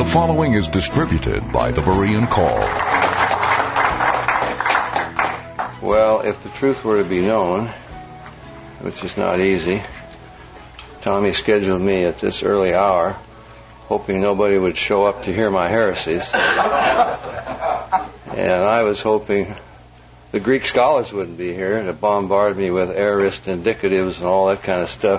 The following is distributed by the Berean Call. Well, if the truth were to be known, which is not easy, Tommy scheduled me at this early hour, hoping nobody would show up to hear my heresies. And I was hoping the Greek scholars wouldn't be here to bombard me with aorist indicatives and all that kind of stuff.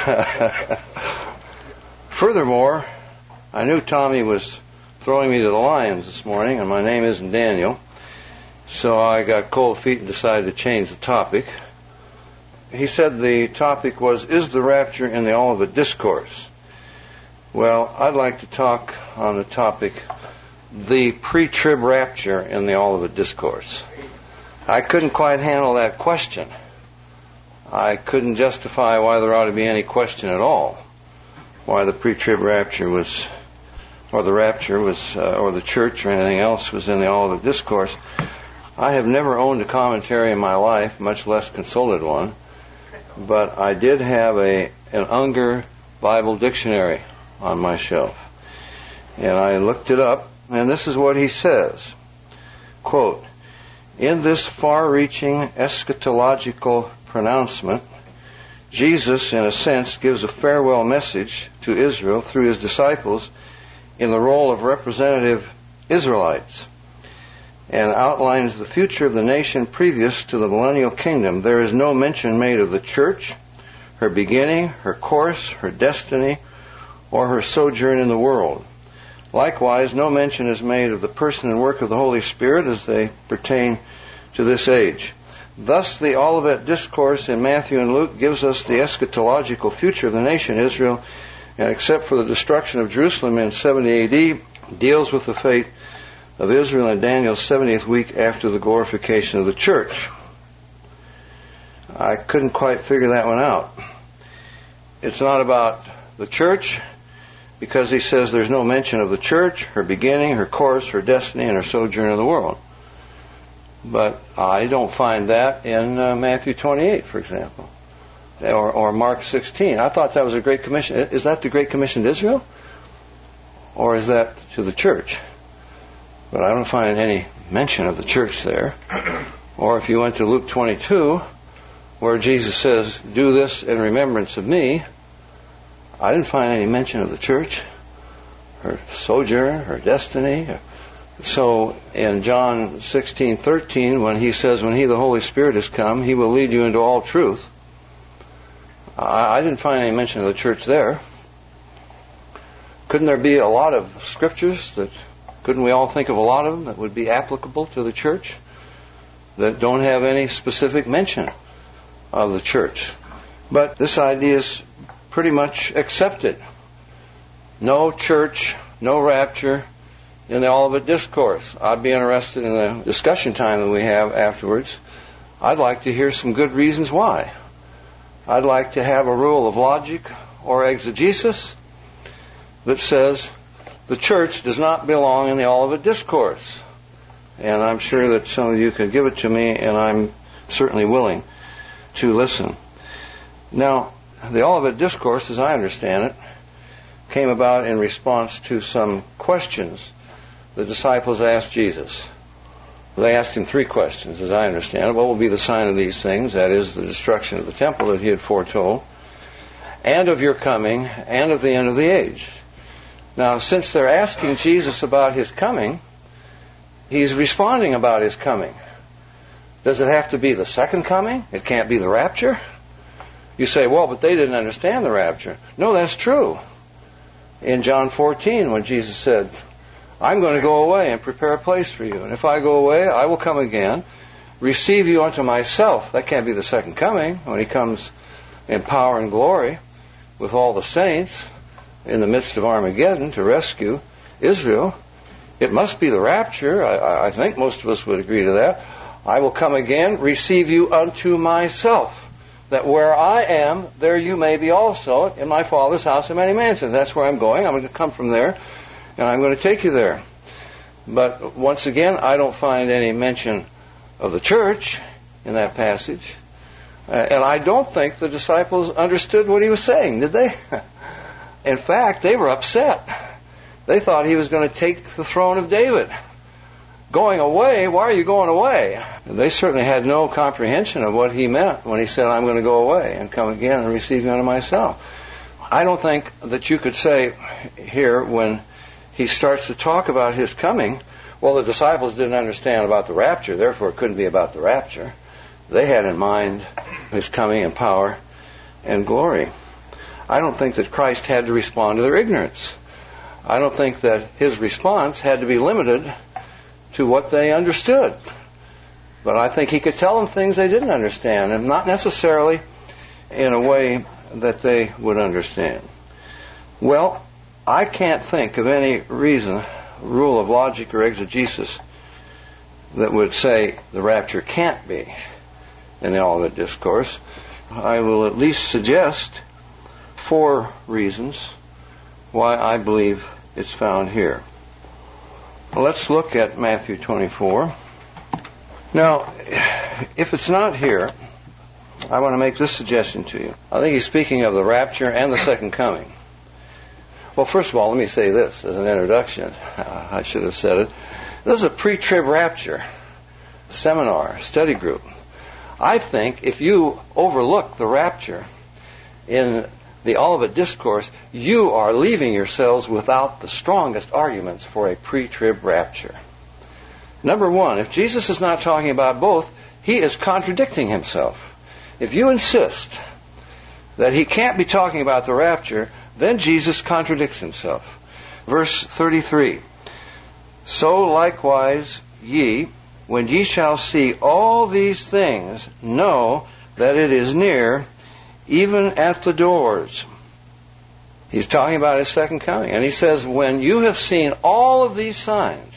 Furthermore, I knew Tommy was throwing me to the lions this morning, and my name isn't Daniel. So I got cold feet and decided to change the topic. He said the topic was, is the rapture in the Olivet Discourse? Well, I'd like to talk on the topic, the pre-trib rapture in the Olivet Discourse. I couldn't quite handle that question. I couldn't justify why there ought to be any question at all, why the pre-trib rapture was, or the rapture was, or the church or anything else was in the Olivet Discourse. I have never owned a commentary in my life, much less consulted one, but I did have an Unger Bible dictionary on my shelf. And I looked it up, and this is what he says. Quote, in this far-reaching eschatological pronouncement, Jesus, in a sense, gives a farewell message to Israel through his disciples in the role of representative Israelites, and outlines the future of the nation previous to the millennial kingdom. There is no mention made of the church, her beginning, her course, her destiny, or her sojourn in the world. Likewise, no mention is made of the person and work of the Holy Spirit as they pertain to this age. Thus, the Olivet Discourse in Matthew and Luke gives us the eschatological future of the nation Israel, and except for the destruction of Jerusalem in 70 A.D., deals with the fate of Israel in Daniel's 70th week after the glorification of the church. I couldn't quite figure that one out. It's not about the church, because he says there's no mention of the church, her beginning, her course, her destiny, and her sojourn in the world. But I don't find that in Matthew 28, for example, or Mark 16. I thought that was a Great Commission. Is that the Great Commission to Israel? Or is that to the church? But I don't find any mention of the church there. Or if you went to Luke 22, where Jesus says, do this in remembrance of me, I didn't find any mention of the church, her sojourn, her destiny. So in John 16:13, when he says, when he, the Holy Spirit, has come, he will lead you into all truth, I didn't find any mention of the church there. Couldn't there be a lot of scriptures couldn't we all think of a lot of them that would be applicable to the church that don't have any specific mention of the church? But this idea is pretty much accepted. No church, no rapture in the Olivet Discourse. I'd be interested in the discussion time that we have afterwards. I'd like to hear some good reasons why. I'd like to have a rule of logic or exegesis that says the church does not belong in the Olivet Discourse. And I'm sure that some of you could give it to me, and I'm certainly willing to listen. Now, the Olivet Discourse, as I understand it, came about in response to some questions the disciples asked Jesus. They asked him three questions, as I understand it. What will be the sign of these things? That is, the destruction of the temple that he had foretold, and of your coming, and of the end of the age. Now, since they're asking Jesus about his coming, he's responding about his coming. Does it have to be the second coming? It can't be the rapture? You say, well, but they didn't understand the rapture. No, that's true. In John 14, when Jesus said, I'm going to go away and prepare a place for you. And if I go away, I will come again, receive you unto myself. That can't be the second coming, when he comes in power and glory with all the saints in the midst of Armageddon to rescue Israel. It must be the rapture. I think most of us would agree to that. I will come again, receive you unto myself, that where I am, there you may be also. In my Father's house are many mansions. That's where I'm going. I'm going to come from there, and I'm going to take you there. But once again, I don't find any mention of the church in that passage. And I don't think the disciples understood what he was saying, did they? In fact, they were upset. They thought he was going to take the throne of David. Going away? Why are you going away? They certainly had no comprehension of what he meant when he said, I'm going to go away and come again and receive you unto myself. I don't think that you could say here when he starts to talk about his coming, well, the disciples didn't understand about the rapture, therefore it couldn't be about the rapture. They had in mind his coming in power and glory. I don't think that Christ had to respond to their ignorance. I don't think that his response had to be limited to what they understood. But I think he could tell them things they didn't understand, and not necessarily in a way that they would understand. Well, I can't think of any reason, rule of logic or exegesis, that would say the rapture can't be in the Olivet Discourse. I will at least suggest 4 reasons why I believe it's found here. Let's look at Matthew 24. Now, if it's not here, I want to make this suggestion to you. I think he's speaking of the rapture and the second coming. Well, first of all, let me say this as an introduction. I should have said it. This is a pre-trib rapture seminar, study group. I think if you overlook the rapture in the Olivet Discourse, you are leaving yourselves without the strongest arguments for a pre-trib rapture. Number one, if Jesus is not talking about both, he is contradicting himself. If you insist that he can't be talking about the rapture, then Jesus contradicts himself. Verse 33, So likewise ye, when ye shall see all these things, know that it is near, even at the doors. He's talking about his second coming. And he says, when you have seen all of these signs,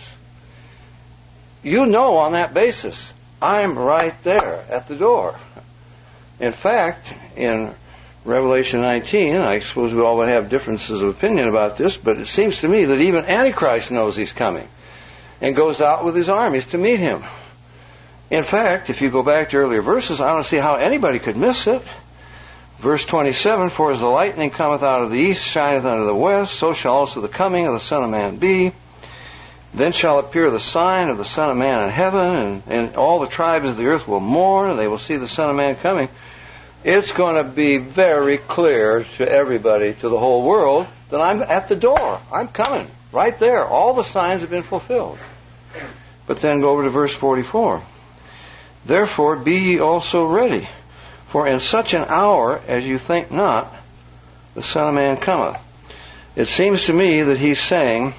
you know on that basis, I'm right there at the door. In fact, in Revelation 19, I suppose we all would have differences of opinion about this, but it seems to me that even Antichrist knows he's coming and goes out with his armies to meet him. In fact, if you go back to earlier verses, I don't see how anybody could miss it. Verse 27, For as the lightning cometh out of the east, shineth unto the west, so shall also the coming of the Son of Man be. Then shall appear the sign of the Son of Man in heaven, and all the tribes of the earth will mourn, and they will see the Son of Man coming. It's going to be very clear to everybody, to the whole world, that I'm at the door. I'm coming. Right there. All the signs have been fulfilled. But then go over to verse 44. Therefore be ye also ready, for in such an hour as you think not, the Son of Man cometh. It seems to me that he's saying,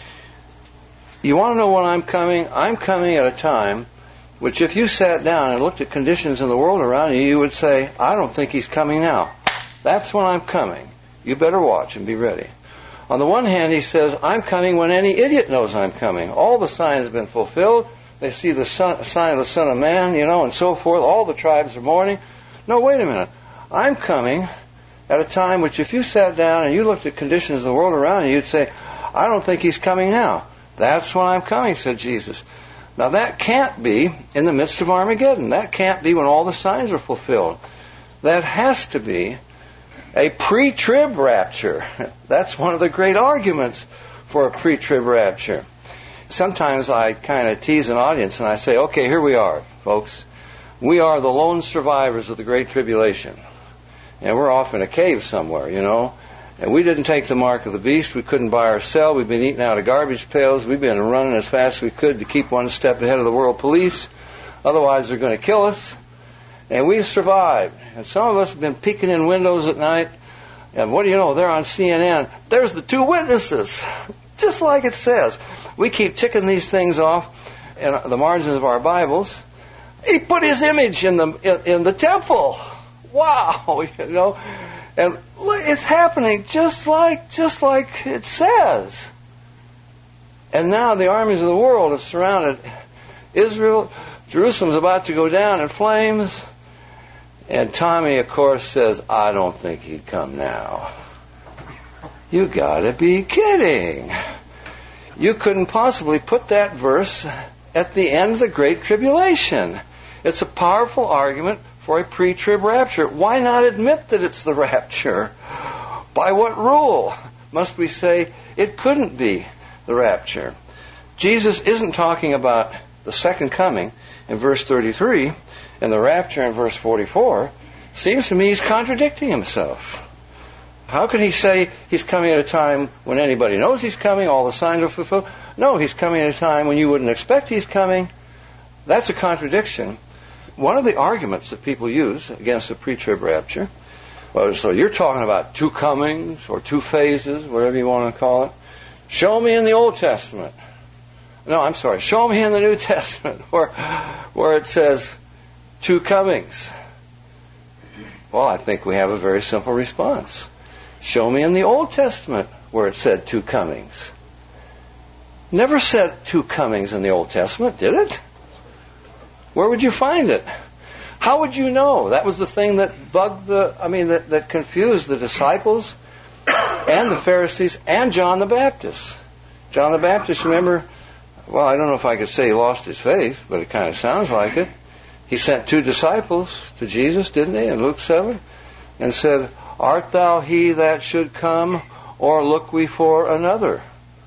you want to know when I'm coming? I'm coming at a time which if you sat down and looked at conditions in the world around you, you would say, I don't think he's coming now. That's when I'm coming. You better watch and be ready. On the one hand, he says, I'm coming when any idiot knows I'm coming. All the signs have been fulfilled. They see the sign of the Son of Man, and so forth. All the tribes are mourning. No, wait a minute. I'm coming at a time which if you sat down and you looked at conditions of the world around you, you'd say, I don't think he's coming now. That's when I'm coming, said Jesus. Now that can't be in the midst of Armageddon. That can't be when all the signs are fulfilled. That has to be a pre-trib rapture. That's one of the great arguments for a pre-trib rapture. Sometimes I kind of tease an audience and I say, okay, here we are, folks. We are the lone survivors of the Great Tribulation. And we're off in a cave somewhere, And we didn't take the mark of the beast. We couldn't buy or sell. We've been eating out of garbage pails. We've been running as fast as we could to keep one step ahead of the world police. Otherwise, they're going to kill us. And we've survived. And some of us have been peeking in windows at night. And what do you know? They're on CNN. There's the 2 witnesses. Just like it says. We keep ticking these things off in the margins of our Bibles. He put his image in the temple. Wow, And it's happening just like it says. And now the armies of the world have surrounded Israel. Jerusalem's about to go down in flames. And Tommy, of course, says, I don't think he'd come now. You gotta be kidding. You couldn't possibly put that verse at the end of the Great Tribulation. It's a powerful argument for a pre-trib rapture. Why not admit that it's the rapture? By what rule? Must we say It couldn't be the rapture. Jesus isn't talking about the second coming in verse 33 and the rapture in verse 44. Seems to me he's contradicting himself. How can he say he's coming at a time when anybody knows he's coming, all the signs are fulfilled? No, he's coming at a time when you wouldn't expect he's coming. That's a contradiction. One of the arguments that people use against the pre-trib rapture, well, so you're talking about two comings or two phases, whatever you want to call it. Show me in the Old Testament. No, I'm sorry. Show me in the New Testament where it says two comings. Well, I think we have a very simple response. Show me in the Old Testament where it said two comings. Never said two comings in the Old Testament, did it? Where would you find it? How would you know? That was the thing that that confused the disciples and the Pharisees and John the Baptist. John the Baptist, remember, well, I don't know if I could say he lost his faith, but it kind of sounds like it. He sent two disciples to Jesus, didn't he, in Luke 7, and said, "Art thou he that should come, or look we for another?"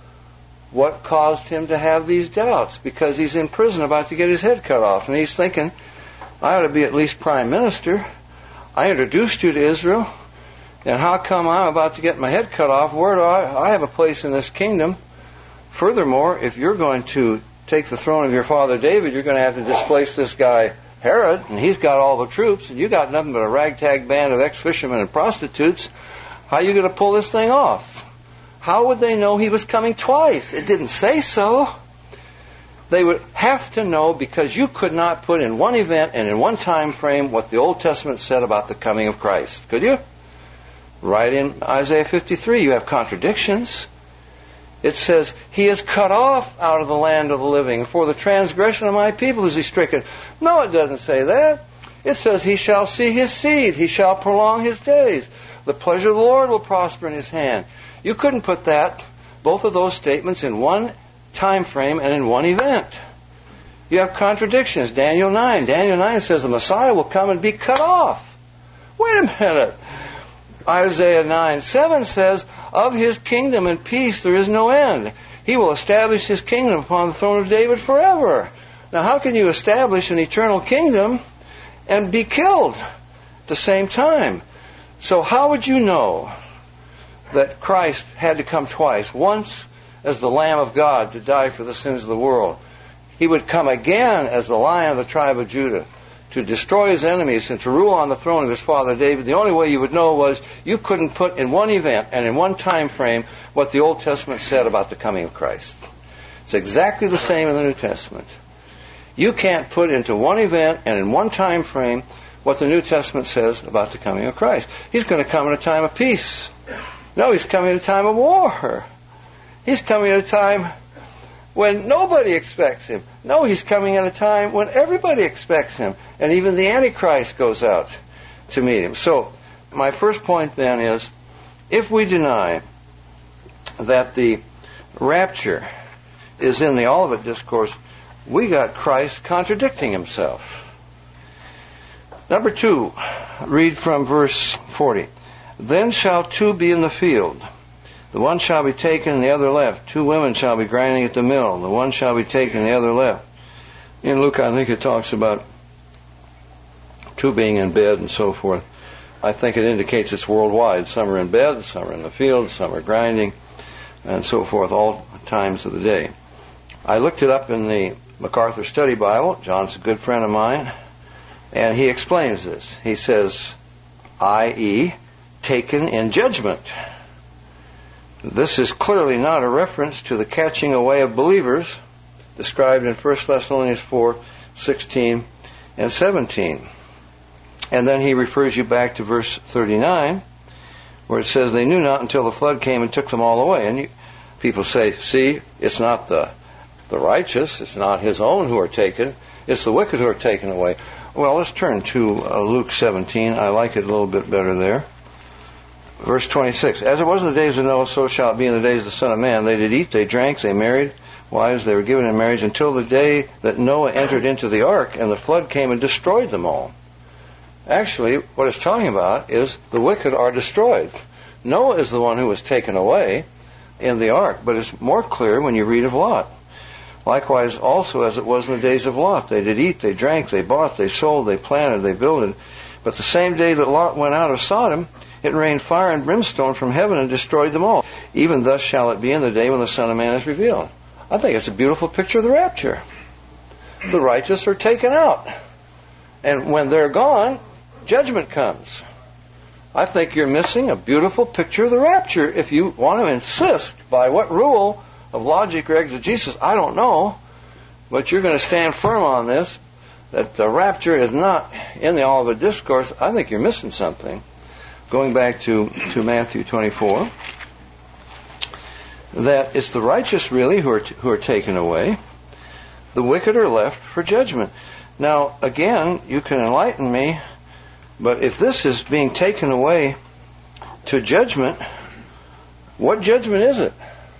What caused him to have these doubts? Because he's in prison about to get his head cut off. And he's thinking, I ought to be at least prime minister. I introduced you to Israel. And how come I'm about to get my head cut off? Where do I have a place in this kingdom? Furthermore, if you're going to take the throne of your father David, you're going to have to displace this guy Herod. And he's got all the troops. And you got nothing but a ragtag band of ex-fishermen and prostitutes. How are you going to pull this thing off? How would they know he was coming twice? It didn't say so. They would have to know because you could not put in one event and in one time frame what the Old Testament said about the coming of Christ. Could you? Right in Isaiah 53, you have contradictions. It says, He is cut off out of the land of the living. For the transgression of my people is He stricken. No, it doesn't say that. It says, He shall see His seed. He shall prolong His days. The pleasure of the Lord will prosper in His hand. You couldn't put both of those statements in one time frame and in one event. You have contradictions. Daniel 9. Daniel 9 says the Messiah will come and be cut off. Wait a minute. Isaiah 9:7 says, of His kingdom and peace there is no end. He will establish His kingdom upon the throne of David forever. Now how can you establish an eternal kingdom and be killed at the same time? So how would you know that Christ had to come twice? Once as the Lamb of God to die for the sins of the world. He would come again as the Lion of the tribe of Judah to destroy His enemies and to rule on the throne of His father David. The only way you would know was you couldn't put in one event and in one time frame what the Old Testament said about the coming of Christ. It's exactly the same in the New Testament. You can't put into one event and in one time frame what the New Testament says about the coming of Christ. He's going to come at a time of peace. No, He's coming at a time of war. He's coming at a time when nobody expects Him. No, He's coming at a time when everybody expects Him. And even the Antichrist goes out to meet Him. So, my first point then is, if we deny that the rapture is in the Olivet Discourse, we got Christ contradicting Himself. Number 2, read from verse 40. Then shall two be in the field. The one shall be taken and the other left. Two women shall be grinding at the mill. The one shall be taken and the other left. In Luke, I think it talks about two being in bed and so forth. I think it indicates it's worldwide. Some are in bed, some are in the field, some are grinding, and so forth, all times of the day. I looked it up in the MacArthur Study Bible. John's a good friend of mine. And he explains this. He says, i.e., taken in judgment. This is clearly not a reference to the catching away of believers described in 1 Thessalonians 4:16 and 17. And then he refers you back to verse 39, where it says, they knew not until the flood came and took them all away. And people say, see, it's not the righteous, it's not his own who are taken, it's the wicked who are taken away. Well, let's turn to Luke 17. I like it a little bit better there. Verse 26, as it was in the days of Noah, so shall it be in the days of the Son of Man. They did eat, they drank, they married wives, they were given in marriage until the day that Noah entered into the ark, and the flood came and destroyed them all. Actually, what it's talking about is the wicked are destroyed. Noah is the one who was taken away. in the ark, but it's more clear when you read of Lot. Likewise also as it was in the days of Lot. They did eat, they drank, they bought, they sold, they planted, they builded. But the same day that Lot went out of Sodom, it rained fire and brimstone from heaven and destroyed them all. Even thus shall it be in the day when the Son of Man is revealed. I think it's a beautiful picture of the rapture. The righteous are taken out. And when they're gone, judgment comes. I think you're missing a beautiful picture of the rapture. If you want to insist by what rule of logic or exegesis, I don't know, but you're going to stand firm on this, that the rapture is not in the Olivet Discourse, I think you're missing something. Going back to Matthew 24, that it's the righteous really who are taken away. The wicked are left for judgment. Now, again, you can enlighten me, but if this is being taken away to judgment, what judgment is it?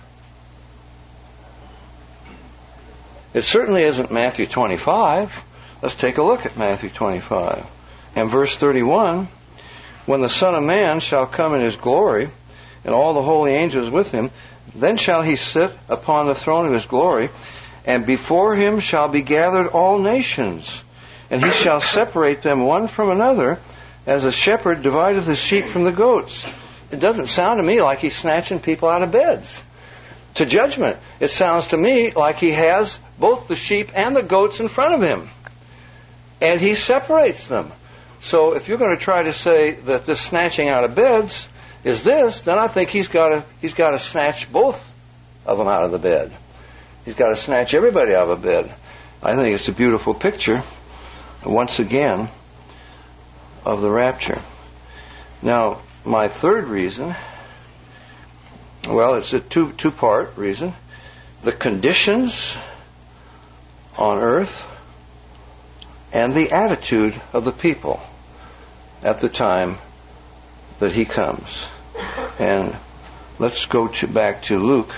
It certainly isn't Matthew 25. Let's take a look at Matthew 25. And verse 31, when the Son of Man shall come in his glory, and all the holy angels with him, then shall he sit upon the throne of his glory, and before him shall be gathered all nations, and he shall separate them one from another, as a shepherd divideth his sheep from the goats. It doesn't sound to me like he's snatching people out of beds to judgment. It sounds to me like he has both the sheep and the goats in front of him, and he separates them. So if you're going to try to say that this snatching out of beds is this, then I think he's got to snatch both of them out of the bed. He's got to snatch everybody out of a bed. I think it's a beautiful picture, once again, of the rapture. Now, my third reason, well, it's a two-part reason. The conditions on earth and the attitude of the people at the time that he comes. And let's go back to Luke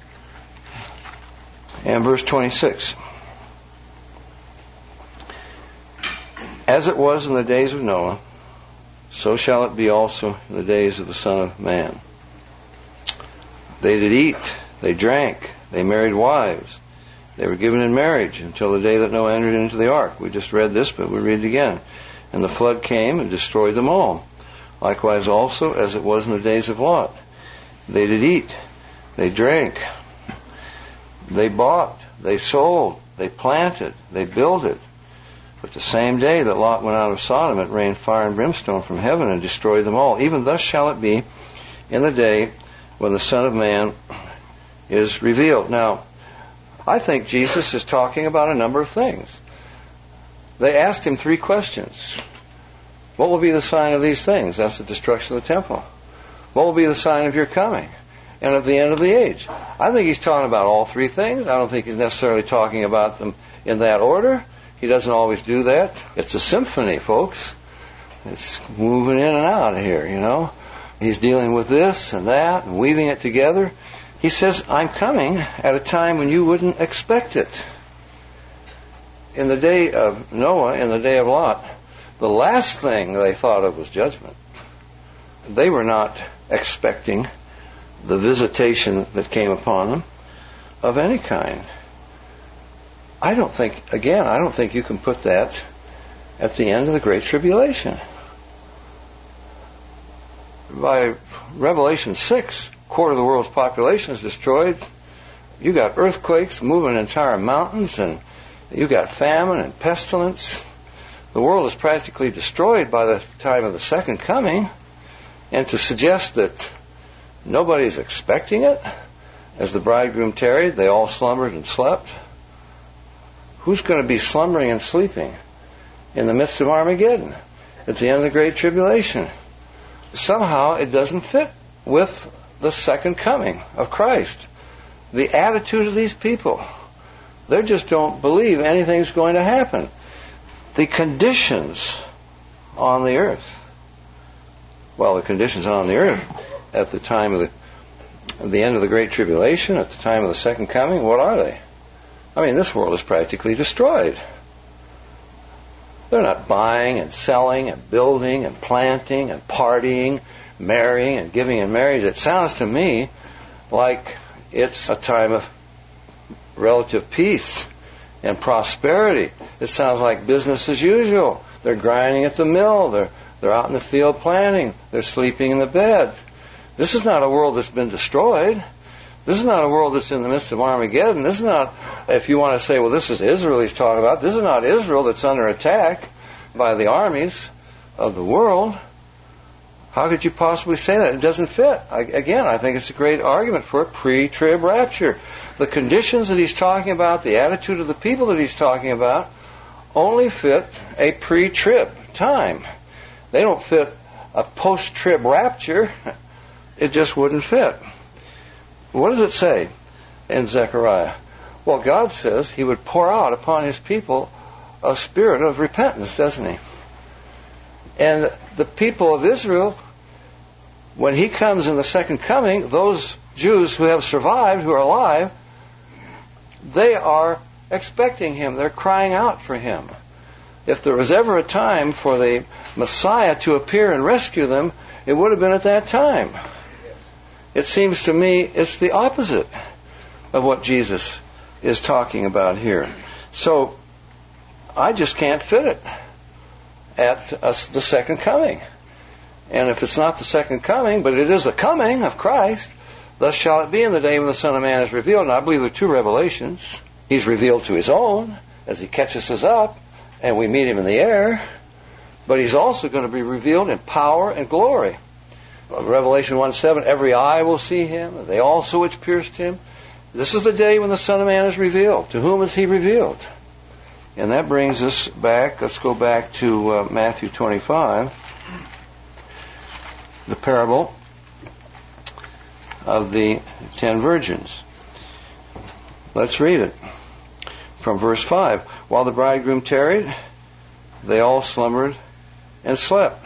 and verse 26. As it was in the days of Noah, so shall it be also in the days of the Son of Man. They did eat, they drank, they married wives, they were given in marriage until the day that Noah entered into the ark. We just read this, but we read it again. And the flood came and destroyed them all. Likewise also as it was in the days of Lot. They did eat, they drank, they bought, they sold, they planted, they builded. But the same day that Lot went out of Sodom, it rained fire and brimstone from heaven and destroyed them all. Even thus shall it be in the day when the Son of Man is revealed. Now, I think Jesus is talking about a number of things. They asked him 3 questions. What will be the sign of these things? That's the destruction of the temple. What will be the sign of your coming and of the end of the age? I think he's talking about all 3 things. I don't think he's necessarily talking about them in that order. He doesn't always do that. It's a symphony, folks. It's moving in and out of here, you know. He's dealing with this and that and weaving it together. He says, I'm coming at a time when you wouldn't expect it. In the day of Noah, in the day of Lot, the last thing they thought of was judgment. They were not expecting the visitation that came upon them of any kind. I don't think you can put that at the end of the Great Tribulation. By Revelation 6, a quarter of the world's population is destroyed. You got earthquakes moving entire mountains, and you got famine and pestilence. The world is practically destroyed by the time of the second coming. And to suggest that nobody's expecting it, as the bridegroom tarried, they all slumbered and slept. Who's going to be slumbering and sleeping in the midst of Armageddon at the end of the Great Tribulation? Somehow it doesn't fit with the second coming of Christ. The attitude of these people, they just don't believe anything's going to happen. The conditions on the earth, well, the conditions on the earth at the time of the end of the Great Tribulation, at the time of the second coming, what are they? I mean, this world is practically destroyed. They're not buying and selling and building and planting and partying, marrying and giving in marriage. It sounds to me like it's a time of relative peace and prosperity. It sounds like business as usual. They're grinding at the mill. They're out in the field planting. They're sleeping in the bed. This is not a world that's been destroyed. This is not a world that's in the midst of Armageddon. This is not, if you want to say, well, this is Israel he's talking about. This is not Israel that's under attack by the armies of the world. How could you possibly say that? It doesn't fit. Again, I think it's a great argument for a pre-trib rapture. The conditions that he's talking about, the attitude of the people that he's talking about, only fit a pre-trib time. They don't fit a post-trib rapture. It just wouldn't fit. What does it say in Zechariah? Well, God says He would pour out upon His people a spirit of repentance, doesn't He? And the people of Israel, when He comes in the second coming, those Jews who have survived, who are alive, they are expecting Him. They're crying out for Him. If there was ever a time for the Messiah to appear and rescue them, it would have been at that time. It seems to me it's the opposite of what Jesus is talking about here. So I just can't fit it at the second coming. And if it's not the second coming, but it is the coming of Christ, thus shall it be in the day when the Son of Man is revealed. And I believe there are two revelations. He's revealed to His own as He catches us up and we meet Him in the air. But He's also going to be revealed in power and glory. Revelation 1:7, every eye will see Him, they also which pierced Him. This is the day when the Son of Man is revealed. To whom is He revealed? And that brings us back, let's go back to Matthew 25, the parable of the 10 virgins. Let's read it from verse 5. While the bridegroom tarried, they all slumbered and slept.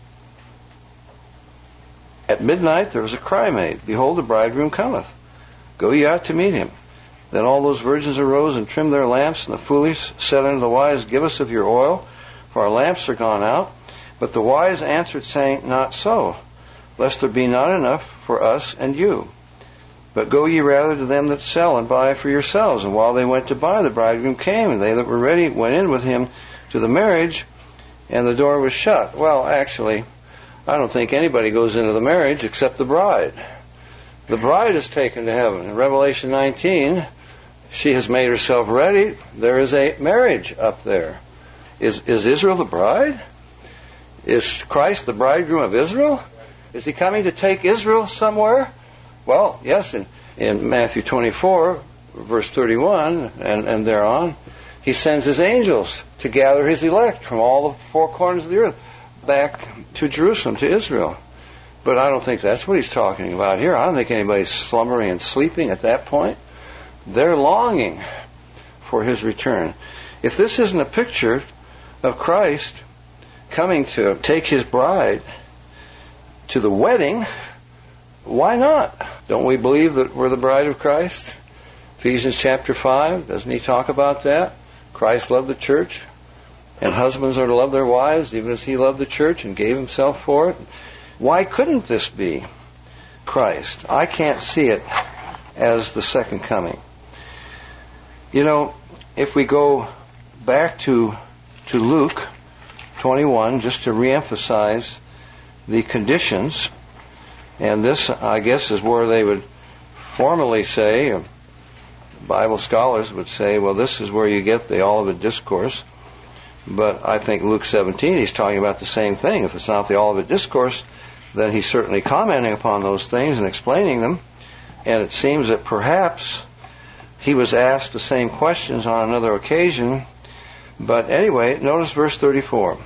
At midnight there was a cry made, behold, the bridegroom cometh. Go ye out to meet him. Then all those virgins arose and trimmed their lamps, and the foolish said unto the wise, give us of your oil, for our lamps are gone out. But the wise answered, saying, not so, lest there be not enough for us and you. But go ye rather to them that sell and buy for yourselves. And while they went to buy, the bridegroom came, and they that were ready went in with him to the marriage, and the door was shut. Well, actually, I don't think anybody goes into the marriage except the bride. The bride is taken to heaven. In Revelation 19, she has made herself ready. There is a marriage up there. Is Israel the bride? Is Christ the bridegroom of Israel? Is He coming to take Israel somewhere? Well, yes, in Matthew 24, verse 31 and thereon, He sends His angels to gather His elect from all the four corners of the earth back to Jerusalem, to Israel. But I don't think that's what He's talking about here. I don't think anybody's slumbering and sleeping at that point. They're longing for His return. If this isn't a picture of Christ coming to take His bride to the wedding, why not? Don't we believe that we're the bride of Christ? Ephesians chapter 5, doesn't He talk about that? Christ loved the church, and husbands are to love their wives even as He loved the church and gave Himself for it. Why couldn't this be Christ? I can't see it as the second coming. You know, if we go back to Luke 21, just to reemphasize the conditions, and this, I guess, is where they would formally say, Bible scholars would say, well, this is where you get the Olivet Discourse. But I think Luke 17, he's talking about the same thing. If it's not the Olivet Discourse, then he's certainly commenting upon those things and explaining them. And it seems that perhaps he was asked the same questions on another occasion. But anyway, notice verse 34.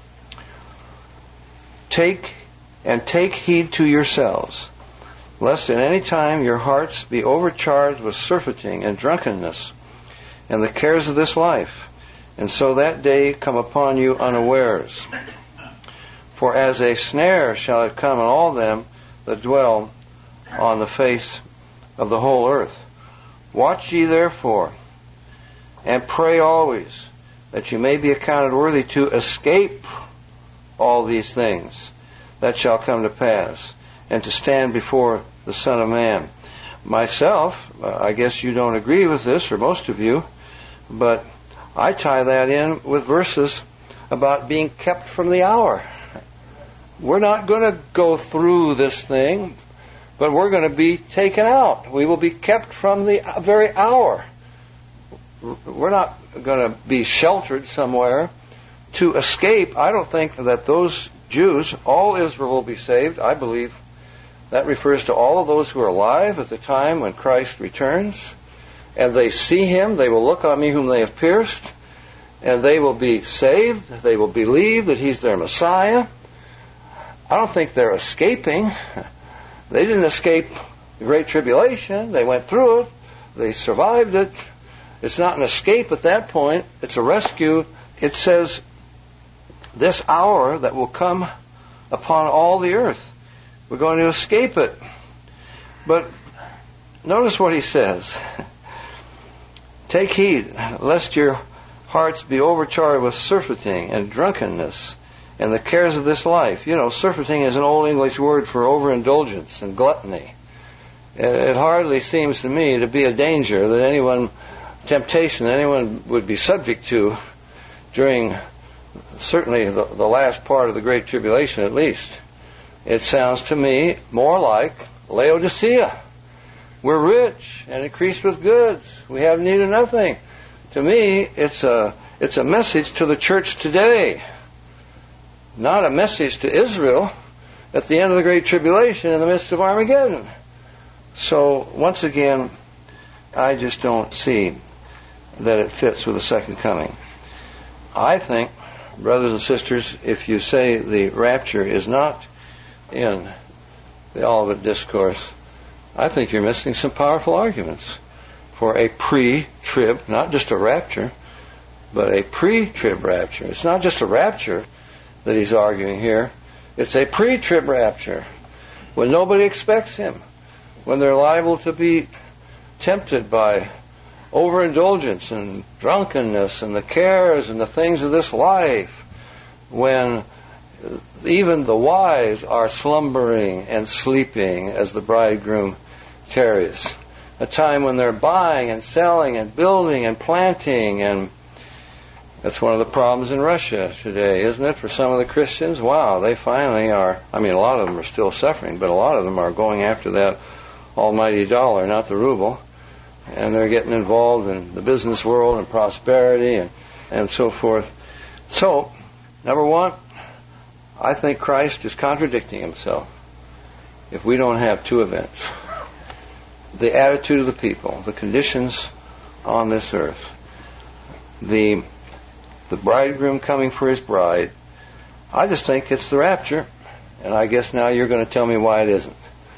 Take heed to yourselves, lest at any time your hearts be overcharged with surfeiting and drunkenness, and the cares of this life, and so that day come upon you unawares. For as a snare shall it come on all them that dwell on the face of the whole earth. Watch ye therefore, and pray always, that you may be accounted worthy to escape all these things that shall come to pass, and to stand before the Son of Man. myself, I guess you don't agree with this, or most of you, but I tie that in with verses about being kept from the hour. We're not going to go through this thing, but we're going to be taken out. We will be kept from the very hour. We're not going to be sheltered somewhere to escape. I don't think that those Jews, all Israel will be saved. I believe that refers to all of those who are alive at the time when Christ returns, and they see Him. They will look on me whom they have pierced, and they will be saved. They will believe that He's their Messiah. I don't think they're escaping. They didn't escape the Great Tribulation. They went through it. They survived it. It's not an escape at that point. It's a rescue. It says, this hour that will come upon all the earth, we're going to escape it. But notice what he says. Take heed, lest your hearts be overcharged with surfeiting and drunkenness and the cares of this life. You know, surfeiting is an old English word for overindulgence and gluttony. It hardly seems to me to be a danger that temptation that anyone would be subject to during certainly the last part of the Great Tribulation at least. It sounds to me more like Laodicea. We're rich and increased with goods. We have need of nothing. To me, it's a message to the church today, not a message to Israel at the end of the Great Tribulation in the midst of Armageddon. So, once again, I just don't see that it fits with the second coming. I think, brothers and sisters, if you say the rapture is not in the Olivet Discourse, I think you're missing some powerful arguments for a pre-trib, not just a rapture, but a pre-trib rapture. It's not just a rapture that he's arguing here. It's a pre-trib rapture when nobody expects him, when they're liable to be tempted by overindulgence and drunkenness and the cares and the things of this life, when even the wise are slumbering and sleeping as the bridegroom tarries. A time when they're buying and selling and building and planting, and that's one of the problems in Russia today, isn't it, for some of the Christians? Wow, they finally are, a lot of them are still suffering, but a lot of them are going after that almighty dollar, not the ruble, and they're getting involved in the business world and prosperity and so forth. So, number one, I think Christ is contradicting himself if we don't have two events. The attitude of the people, the conditions on this earth, the bridegroom coming for his bride. I just think it's the rapture, and I guess now you're going to tell me why it isn't.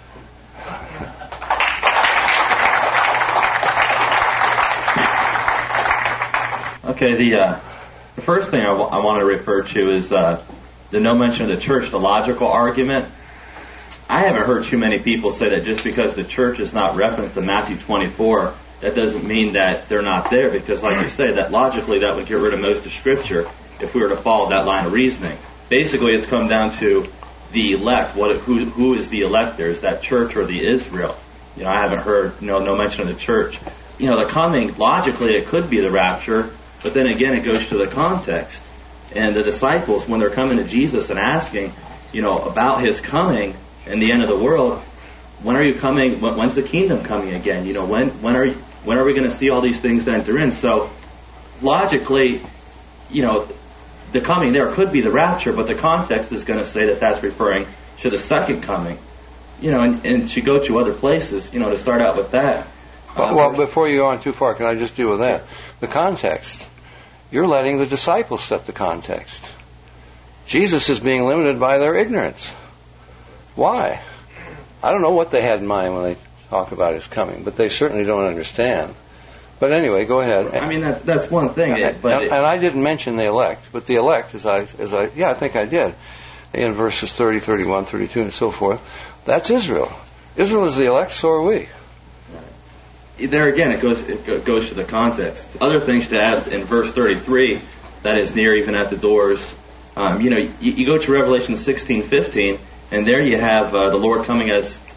Okay, the first thing I want to refer to is the no mention of the church, the logical argument. I haven't heard too many people say that just because the church is not referenced in Matthew 24, that doesn't mean that they're not there, because like you say, that logically that would get rid of most of Scripture if we were to follow that line of reasoning. Basically, it's come down to the elect. Who is the elect there? Is that church or the Israel? I haven't heard no mention of the church. The coming, logically, it could be the rapture, but then again, it goes to the context. And the disciples, when they're coming to Jesus and asking, about his coming and the end of the world, when are you coming? When's the kingdom coming again? When are we going to see all these things enter in? So, logically, the coming there could be the rapture, but the context is going to say that that's referring to the second coming. And to go to other places, to start out with that. Well, before you go on too far, can I just deal with that? The context. You're letting the disciples set the context. Jesus is being limited by their ignorance. Why? I don't know what they had in mind when they talk about his coming, but they certainly don't understand. But anyway, go ahead. That's one thing. And I didn't mention the elect, but the elect, I think I did, in verses 30, 31, 32, and so forth. That's Israel. Israel is the elect, so are we. There again, it goes to the context. Other things to add in verse 33, that is near, even at the doors. You go to Revelation 16:15, and there you have the Lord coming as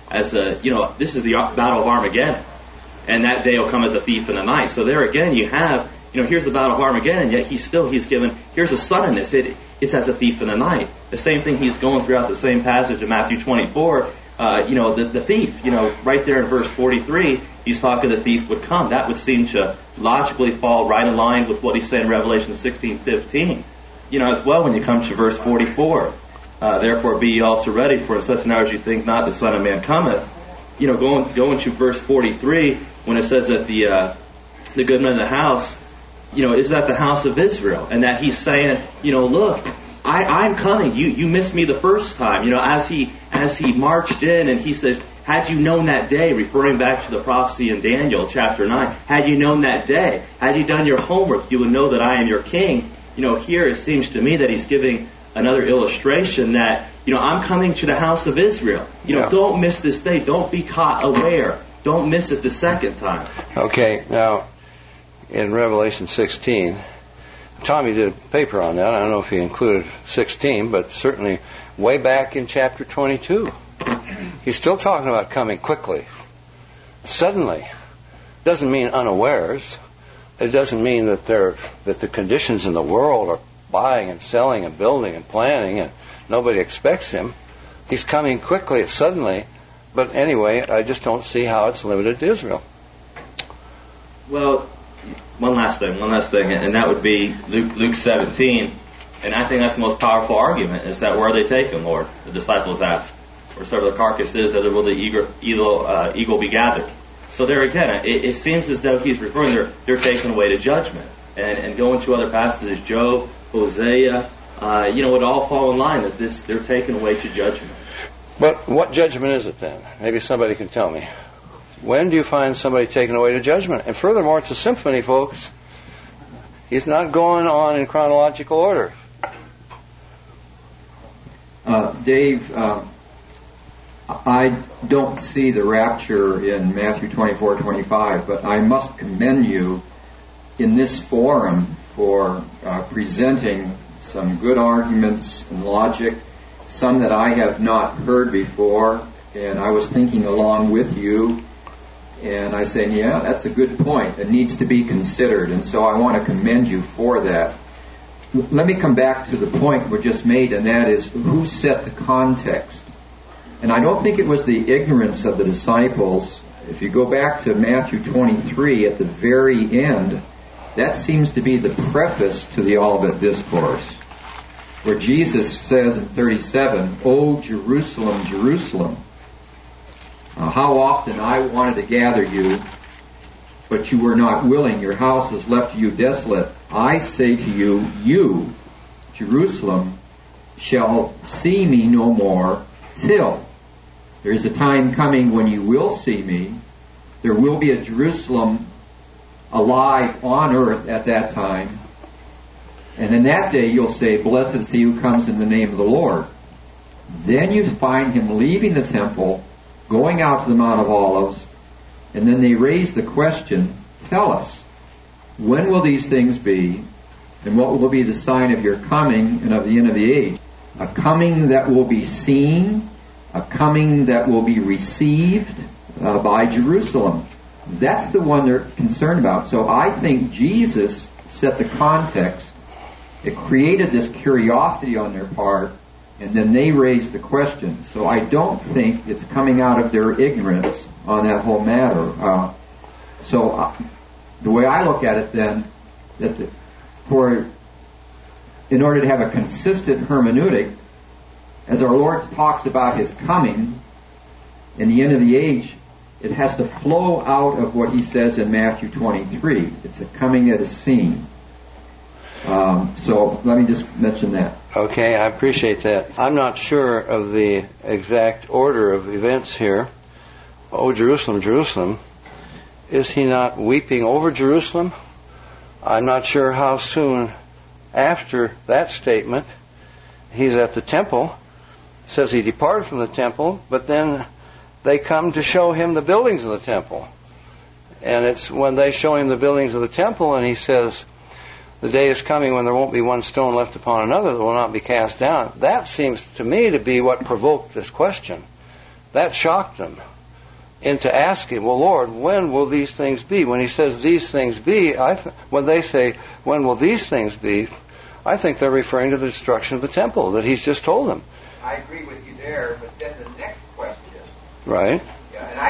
as this is the battle of Armageddon, and that day will come as a thief in the night. So there again, you have, here's the battle of Armageddon, yet he's given, here's the suddenness. It's as a thief in the night. The same thing he's going throughout the same passage of Matthew 24. The thief, right there in verse 43, he's talking the thief would come. That would seem to logically fall right in line with what he's saying in Revelation 16:15. As well, when you come to verse 44, therefore be ye also ready, for in such an hour as you think not, the Son of Man cometh. Going to verse 43, when it says that the good man of the house, is that the house of Israel, and that he's saying, look, I'm coming. You missed me the first time. As he marched in, and he says, had you known that day, referring back to the prophecy in Daniel chapter 9, had you known that day, had you done your homework, you would know that I am your king. Here it seems to me that he's giving another illustration that, I'm coming to the house of Israel. Don't miss this day. Don't be caught aware. Don't miss it the second time. Okay, now, in Revelation 16, Tommy did a paper on that. I don't know if he included 16, but certainly way back in chapter 22. He's still talking about coming quickly. Suddenly. Doesn't mean unawares. It doesn't mean that the conditions in the world are buying and selling and building and planning and nobody expects him. He's coming quickly, suddenly. But anyway, I just don't see how it's limited to Israel. Well, one last thing, and that would be Luke 17. And I think that's the most powerful argument, is that where are they taken, Lord? The disciples asked. Or so the carcass is, that will the eagle be gathered. So there again, it seems as though he's referring, they're taken away to judgment. And going to other passages, Job, Hosea, would all fall in line that they're taken away to judgment. But what judgment is it then? Maybe somebody can tell me. When do you find somebody taken away to judgment? And furthermore, it's a symphony, folks. He's not going on in chronological order. Dave, I don't see the rapture in Matthew 24:25, but I must commend you in this forum for presenting some good arguments and logic, some that I have not heard before, and I was thinking along with you, and I said, yeah, that's a good point. It needs to be considered, and so I want to commend you for that. Let me come back to the point we just made, and that is, who set the context? And I don't think it was the ignorance of the disciples. If you go back to Matthew 23 at the very end, that seems to be the preface to the Olivet Discourse, where Jesus says in 37, "O Jerusalem, Jerusalem, how often I wanted to gather you, but you were not willing. Your house is left to you desolate. I say to you, you, Jerusalem, shall see me no more till there is a time coming when you will see me. There will be a Jerusalem alive on earth at that time. And in that day you'll say, blessed is he who comes in the name of the Lord." Then you find him leaving the temple, going out to the Mount of Olives, and then they raise the question, tell us, when will these things be, and what will be the sign of your coming and of the end of the age? A coming that will be seen, a coming that will be received by Jerusalem. That's the one they're concerned about. So I think Jesus set the context. It created this curiosity on their part, and then they raised the question. So I don't think it's coming out of their ignorance on that whole matter. The way I look at it then, in order to have a consistent hermeneutic, as our Lord talks about his coming and the end of the age, it has to flow out of what he says in Matthew 23. It's a coming that is seen. So let me just mention that. Okay, I appreciate that. I'm not sure of the exact order of events here. Oh, Jerusalem, Jerusalem. Is he not weeping over Jerusalem? I'm not sure how soon after that statement he's at the temple. It says he departed from the temple, but then they come to show him the buildings of the temple. And it's when they show him the buildings of the temple and he says, the day is coming when there won't be one stone left upon another that will not be cast down. That seems to me to be what provoked this question. that shocked them into asking, well, Lord, when will these things be? When he says these things be, when they say, when will these things be, I think they're referring to the destruction of the temple that he's just told them. I agree with you there, but then the next question. Right. Yeah, and I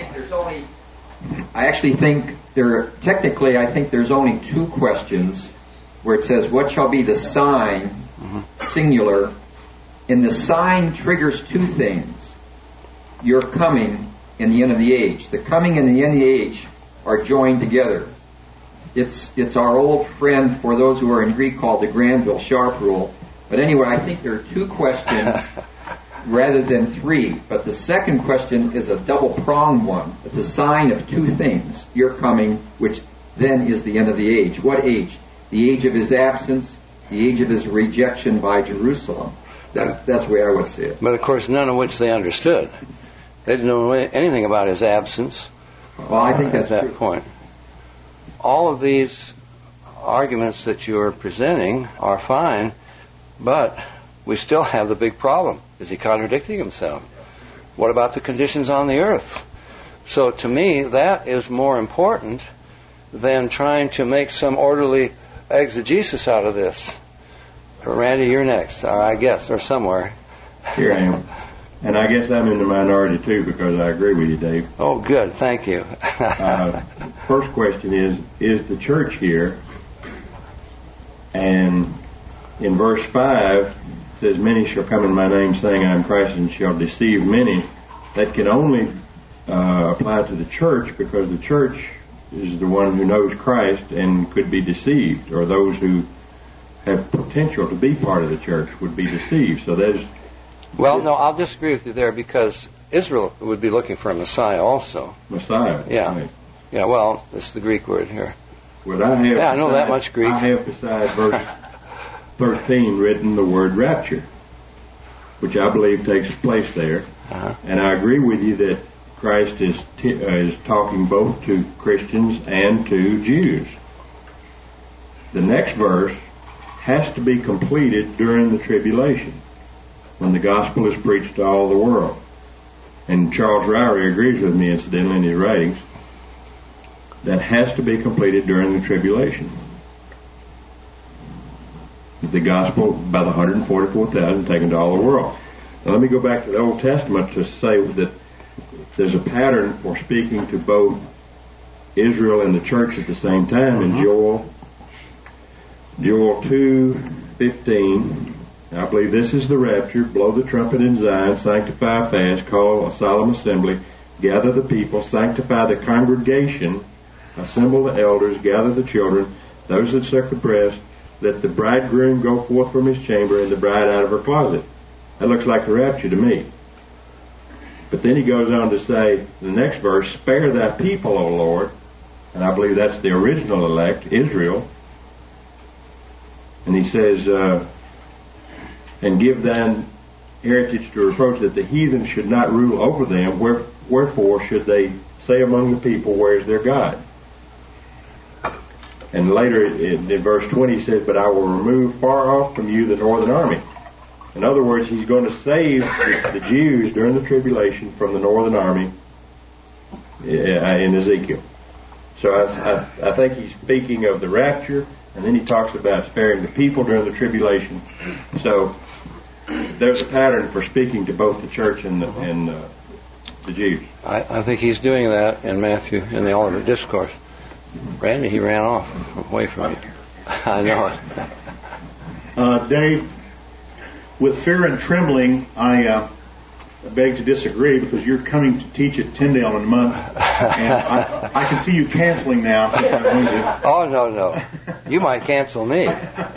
think there's only two questions where it says, what shall be the sign, singular, and the sign triggers two things. Your coming and the end of the age. The coming and the end of the age are joined together. It's our old friend, for those who are in Greek, called the Granville Sharp rule. But anyway, I think there are two questions rather than three. But the second question is a double-pronged one. It's a sign of two things. Your coming, which then is the end of the age. What age? The age of his absence, the age of his rejection by Jerusalem. That's the way I would see it. But of course, none of which they understood. They didn't know anything about his absence. Well, I think that's at that true. point. All of these arguments that you're presenting are fine, but we still have the big problem. Is he contradicting himself? What about the conditions on the earth? So to me, that is more important than trying to make some orderly exegesis out of this. Randy, you're next, I guess, or somewhere. Here I am. And I guess I'm in the minority too, because I agree with you, Dave. Oh, good. Thank you. First question is the church here? And in verse 5, it says, many shall come in my name, saying, I am Christ, and shall deceive many. That can only apply to the church, because the church is the one who knows Christ and could be deceived, or those who have potential to be part of the church would be deceived. So there's... Well, no, I'll disagree with you there, because Israel would be looking for a Messiah also. Messiah. Yeah. Right. Yeah, well, it's the Greek word here. Well, I know that much Greek. I have beside verse 13 written the word rapture, which I believe takes place there. Uh-huh. And I agree with you that Christ is talking both to Christians and to Jews. The next verse has to be completed during the tribulation, when the gospel is preached to all the world. And Charles Ryrie agrees with me, incidentally, in his writings. That has to be completed during the tribulation. The gospel by the 144,000 taken to all the world. Now let me go back to the Old Testament to say that there's a pattern for speaking to both Israel and the church at the same time. In Joel 2:15, I believe this is the rapture. Blow the trumpet in Zion, sanctify a fast, call a solemn assembly, gather the people, sanctify the congregation, assemble the elders, gather the children, those that suck the breast, let the bridegroom go forth from his chamber and the bride out of her closet. That looks like the rapture to me. But then he goes on to say, the next verse, spare thy people, O Lord. And I believe that's the original elect, Israel. And he says, and give thine heritage to reproach, that the heathen should not rule over them. Wherefore should they say among the people, where is their God? And later in verse 20 he says, but I will remove far off from you the northern army. In other words, he's going to save the Jews during the tribulation from the northern army in Ezekiel. So I think he's speaking of the rapture, and then he talks about sparing the people during the tribulation. So there's a pattern for speaking to both the church and the Jews. I think he's doing that in Matthew, in the Olivet Discourse. Randy, he ran off away from you. I know it. Dave, with fear and trembling, I beg to disagree, because you're coming to teach at Tyndale in a month, and I can see you canceling now. Oh, no. You might cancel me.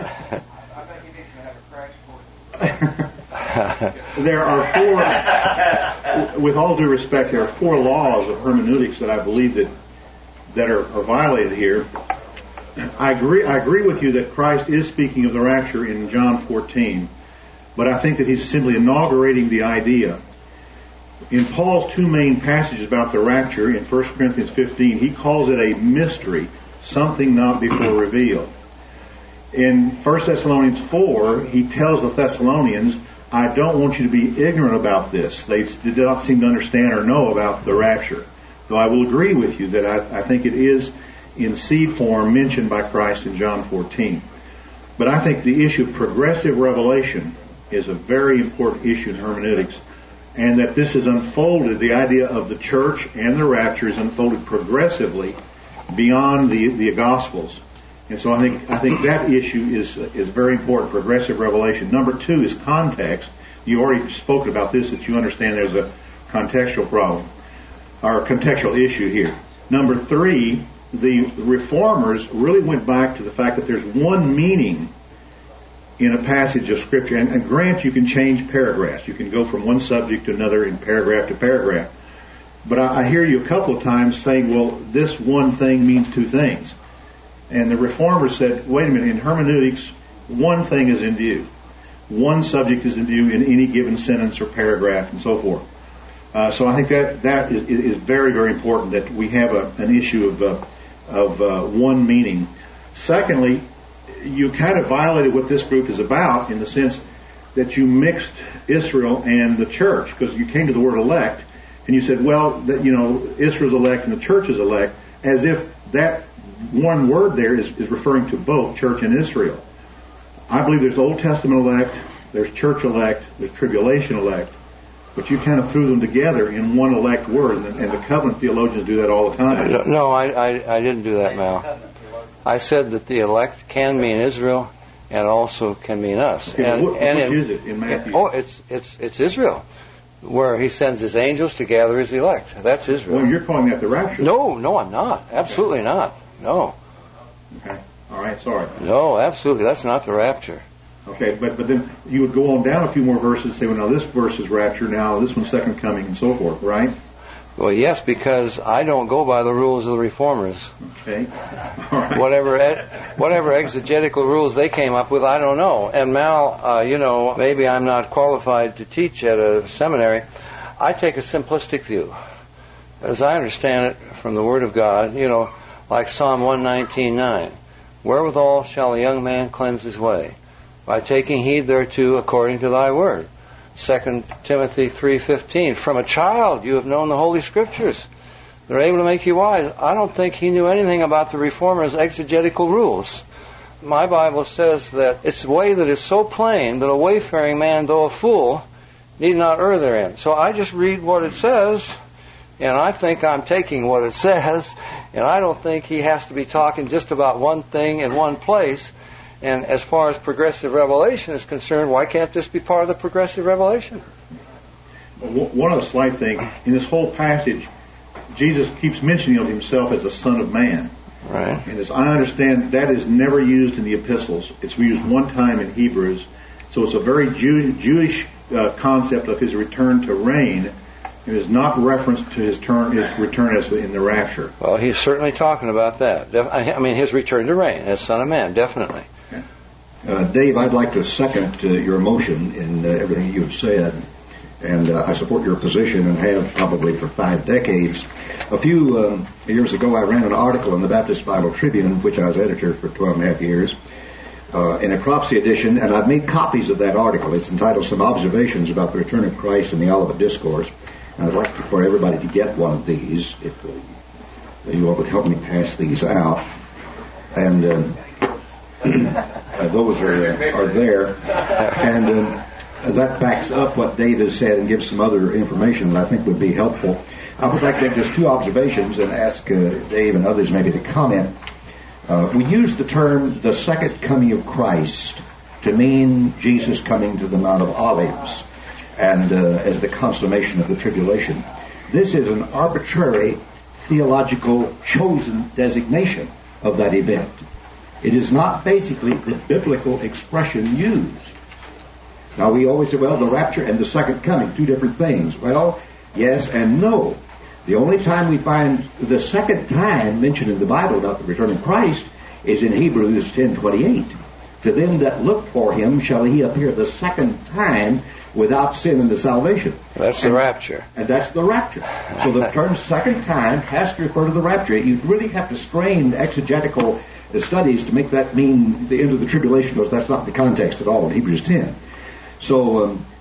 There are four, with all due respect, there are four laws of hermeneutics that I believe that are violated here. I agree with you that Christ is speaking of the rapture in John 14, but I think that he's simply inaugurating the idea. In Paul's two main passages about the rapture, in 1 Corinthians 15, he calls it a mystery, something not before revealed. In 1 Thessalonians 4, he tells the Thessalonians, I don't want you to be ignorant about this. They did not seem to understand or know about the rapture. Though I will agree with you that I think it is in seed form mentioned by Christ in John 14. But I think the issue of progressive revelation is a very important issue in hermeneutics, and that this is unfolded, the idea of the church and the rapture is unfolded progressively beyond the Gospels. And so I think that issue is very important, progressive revelation. Number two is context. You already spoke about this, that you understand there's a contextual problem, or a contextual issue here. Number three, the reformers really went back to the fact that there's one meaning in a passage of Scripture. And grant, you can change paragraphs. You can go from one subject to another in paragraph to paragraph. But I hear you a couple of times saying, well, this one thing means two things. And the reformers said, wait a minute, in hermeneutics, one thing is in view. One subject is in view in any given sentence or paragraph and so forth. So I think that is very, very important, that we have an issue of one meaning. Secondly, you kind of violated what this group is about in the sense that you mixed Israel and the church, because you came to the word elect and you said, well, that, Israel's elect and the church is elect, as if that one word there is referring to both church and Israel. I believe there's Old Testament elect, there's church elect, there's tribulation elect, but you kind of threw them together in one elect word, and the covenant theologians do that all the time. No, I didn't do that, Mal. I said that the elect can mean Israel and also can mean us. Okay, and what is it in Matthew? Oh, it's Israel, where he sends his angels to gather his elect. That's Israel. Well, you're calling that the rapture. No, I'm not. Absolutely not. No. Okay. All right. Sorry. No, absolutely. That's not the rapture. Okay, but then you would go on down a few more verses and say, well, now this verse is rapture, now this one's second coming, and so forth, right? Well, yes, because I don't go by the rules of the reformers. Okay. All right. Whatever exegetical rules they came up with, I don't know. And Mal, maybe I'm not qualified to teach at a seminary. I take a simplistic view. As I understand it from the Word of God, like Psalm 119:9, wherewithal shall a young man cleanse his way? By taking heed thereto according to thy word. 2 Timothy 3:15, from a child you have known the Holy Scriptures. They're able to make you wise. I don't think he knew anything about the reformers' exegetical rules. My Bible says that it's a way that is so plain that a wayfaring man, though a fool, need not err therein. So I just read what it says, and I think I'm taking what it says, and I don't think he has to be talking just about one thing in one place. And as far as progressive revelation is concerned, why can't this be part of the progressive revelation? One other slight thing. In this whole passage, Jesus keeps mentioning of himself as a Son of Man. Right. And as I understand, that is never used in the epistles. It's used one time in Hebrews. So it's a very Jewish concept of his return to reign. It is not referenced to his return as in the rapture. Well, he's certainly talking about that. His return to reign as Son of Man, definitely. Dave, I'd like to second your motion in everything you have said, and I support your position and have probably for 5 decades. A few years ago, I ran an article in the Baptist Bible Tribune, which I was editor for 12 and a half years, in a Cropsey edition, and I've made copies of that article. It's entitled Some Observations About the Return of Christ and the Olivet Discourse. And I'd like for everybody to get one of these, if you all would help me pass these out. And those are there. And that backs up what Dave has said and gives some other information that I think would be helpful. I would like to make just 2 observations and ask Dave and others maybe to comment. We use the term the second coming of Christ to mean Jesus coming to the Mount of Olives and as the consummation of the tribulation. This is an arbitrary theological chosen designation of that event. It is not basically the biblical expression used. Now we always say, well, the rapture and the second coming, 2 different things. Well, yes and no. The only time we find the second time mentioned in the Bible about the return of Christ is in Hebrews 10:28. To them that look for him shall he appear the second time without sin unto salvation. That's the rapture. And that's the rapture. So the term second time has to refer to the rapture. You really have to strain exegetical studies to make that mean the end of the tribulation, because that's not the context at all in Hebrews 10. So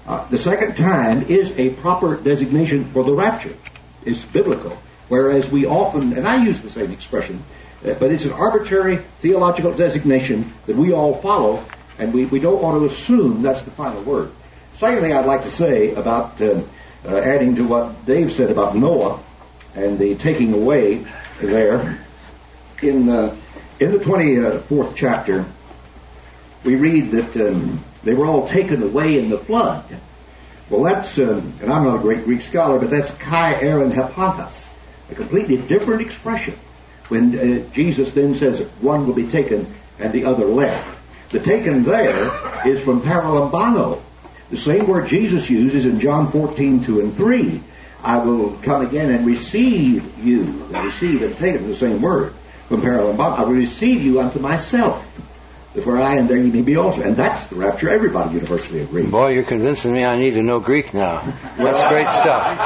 The second time is a proper designation for the rapture. It's biblical. Whereas we often, and I use the same expression, but it's an arbitrary theological designation that we all follow, and we don't want to assume that's the final word. Second thing I'd like to say about adding to what Dave said about Noah and the taking away there, in the 24th chapter, we read that they were all taken away in the flood. Well, that's, and I'm not a great Greek scholar, but that's kai erin hepantas, a completely different expression when Jesus then says one will be taken and the other left. The taken there is from paralambano. The same word Jesus uses in John 14:2 and 3. I will come again and receive you. Receive and taken, the same word from paralambano. I will receive you unto myself, that where I am there you may be also. And that's the rapture. Everybody universally agrees. Boy, you're convincing me I need to know Greek now. That's great stuff.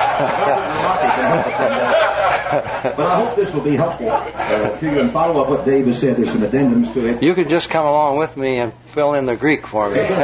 But I hope this will be helpful to you and follow up what Dave has said. There's some addendums to it. You could just come along with me and fill in the Greek for me. Then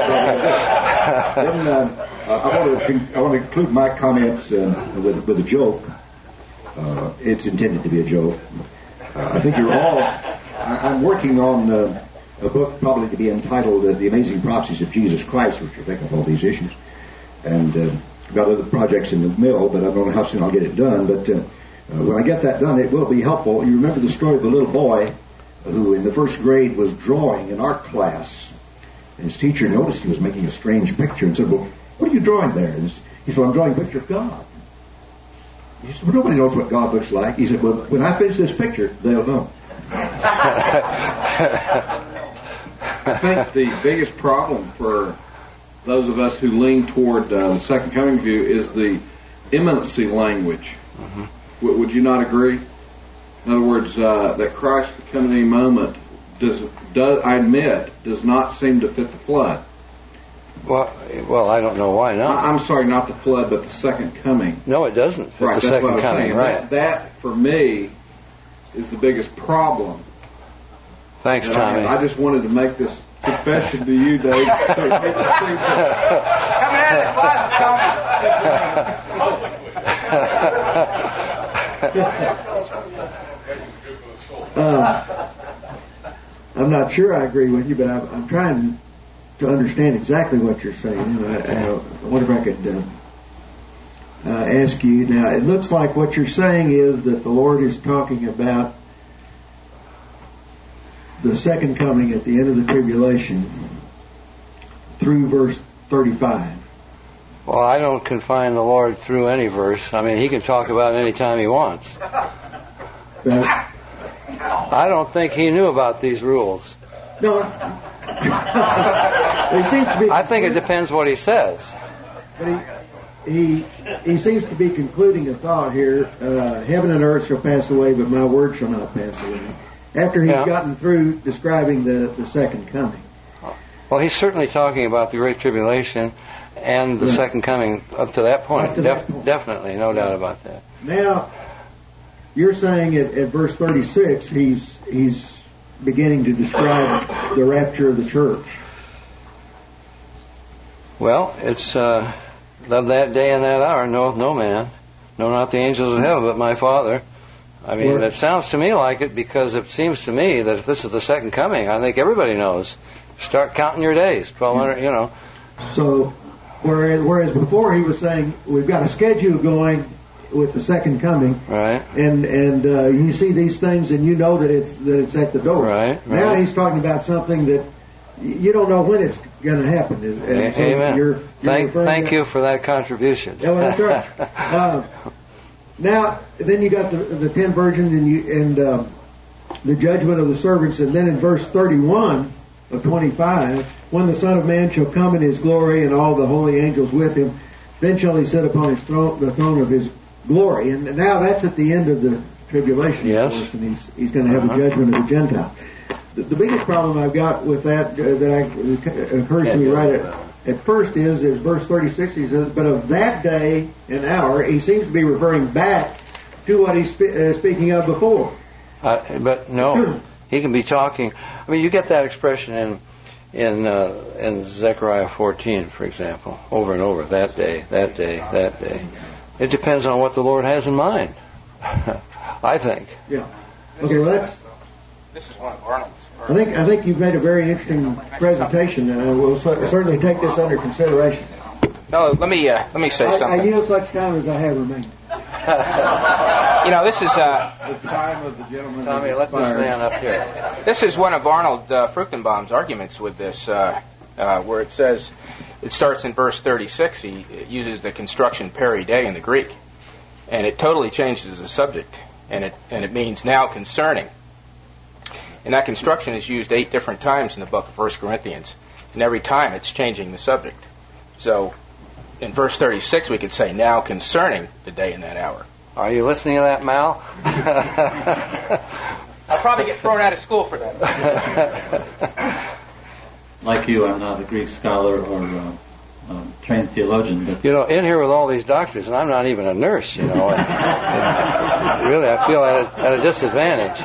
I want to conclude my comments with a joke. It's intended to be a joke. I think you're all... I'm working on a book probably to be entitled The Amazing Prophecies of Jesus Christ, which will take up all these issues. And I've got other projects in the mill, but I don't know how soon I'll get it done. But when I get that done, it will be helpful. You remember the story of the little boy who in the first grade was drawing in art class. And his teacher noticed he was making a strange picture and said, well, what are you drawing there? And he said, well, I'm drawing a picture of God. He said, well, nobody knows what God looks like. He said, well, when I finish this picture, they'll know. I think the biggest problem for those of us who lean toward the second coming view is the imminency language. Mm-hmm. Would you not agree? In other words, that Christ could come at any moment I admit does not seem to fit the flood. Well, I don't know why not. I'm sorry, not the flood, but the second coming. No, it doesn't fit right, the second coming. Saying. Right. That for me is the biggest problem. Thanks, Tommy. I just wanted to make this confession to you, Dave. Come in, I'm not sure I agree with you, but I'm trying to understand exactly what you're saying. I wonder if I could ask you. Now, it looks like what you're saying is that the Lord is talking about the second coming at the end of the tribulation through verse 35. Well, I don't confine the Lord through any verse. I mean, he can talk about it any time he wants. I don't think he knew about these rules. No. He seems to be. I think it depends what he says. But he seems to be concluding a thought here. Heaven and earth shall pass away, but my word shall not pass away. After he's gotten through describing the second coming. Well, he's certainly talking about the Great Tribulation and the second coming up to that point. Definitely, no doubt about that. Now, you're saying at verse 36, he's beginning to describe the rapture of the church. Well, it's of that day and that hour, no man, no, not the angels of heaven, but my Father. I mean, it sounds to me like it, because it seems to me that if this is the second coming, I think everybody knows. Start counting your days, 1,200, So, whereas before he was saying, we've got a schedule going with the second coming, right? And you see these things and you know that it's at the door. Right. Now he's talking about something that you don't know when it's going to happen. So Amen. Thank you for that contribution. Yeah, well, that's right. Now, then you got the 10 virgins and the judgment of the servants, and then in verse 31 of 25, when the Son of Man shall come in his glory and all the holy angels with him, then shall he sit upon his throne, the throne of his glory. And now that's at the end of the tribulation, yes. Of course, and he's going to have a judgment of the Gentiles. The biggest problem I've got with that occurs to me right at first is verse 36. He says, "But of that day and hour," he seems to be referring back to what he's speaking of before. But no, he can be talking. I mean, you get that expression in Zechariah 14, for example, over and over, that day, that day, that day. It depends on what the Lord has in mind, I think. Yeah. Okay, well, This is one of Arnold's. I think you've made a very interesting presentation, and we'll certainly take this under consideration. No, let me say something. I yield such time as I have remaining. This is The time of the gentleman. Tommy, let this man up here. This is one of Arnold Fruchtenbaum's arguments with this, where it says, it starts in verse 36. He uses the construction peri de in the Greek, and it totally changes the subject, and it means now concerning. And that construction is used 8 different times in the book of 1 Corinthians, and every time it's changing the subject. So, in verse 36, we could say now concerning the day and that hour. Are you listening to that, Mal? I'll probably get thrown out of school for that. Like you, I'm not a Greek scholar or trained theologian, but In here with all these doctors, and I'm not even a nurse, and really, I feel at a disadvantage.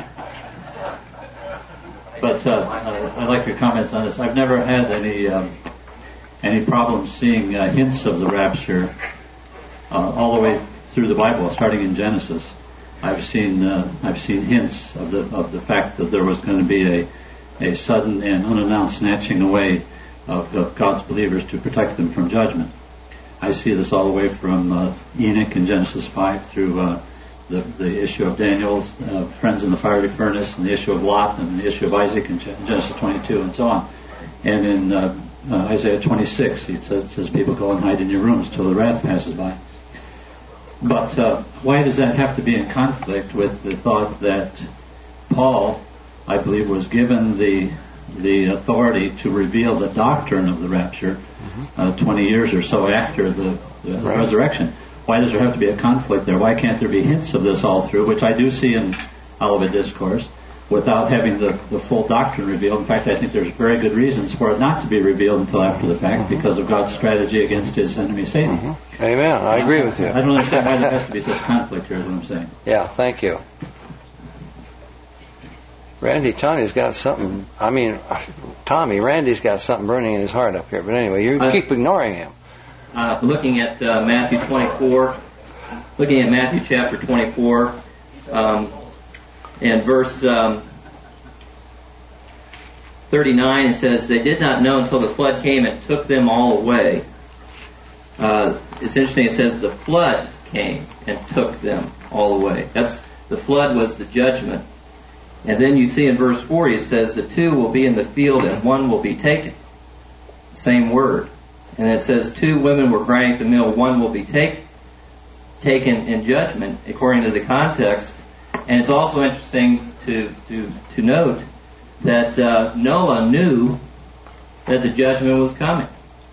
But I like your comments on this. I've never had any problems seeing hints of the rapture all the way through the Bible, starting in Genesis. I've seen hints of the fact that there was going to be a sudden and unannounced snatching away of God's believers to protect them from judgment. I see this all the way from Enoch in Genesis 5 through the issue of Daniel's friends in the fiery furnace, and the issue of Lot, and the issue of Isaac in Genesis 22, and so on. And in Isaiah 26, it says people go and hide in your rooms till the wrath passes by. But why does that have to be in conflict with the thought that Paul, I believe, was given the authority to reveal the doctrine of the rapture 20 years or so after the resurrection? Why does there have to be a conflict there? Why can't there be hints of this all through, which I do see in Olivet Discourse, without having the full doctrine revealed? In fact, I think there's very good reasons for it not to be revealed until after the fact, because of God's strategy against his enemy Satan. Amen. I agree with you. I don't understand why there has to be such conflict here, is what I'm saying. Yeah, thank you. Randy's got something burning in his heart up here. But anyway, you keep ignoring him. Looking at Matthew 24, looking at Matthew chapter 24, and verse 39, it says, "They did not know until the flood came and took them all away." It's interesting, it says the flood came and took them all away. The flood was the judgment. And then you see in verse 40, it says, "The 2 will be in the field and 1 will be taken." Same word. And it says 2 women were grinding at the mill, 1 will be taken in judgment, according to the context. And it's also interesting to note that Noah knew that the judgment was coming.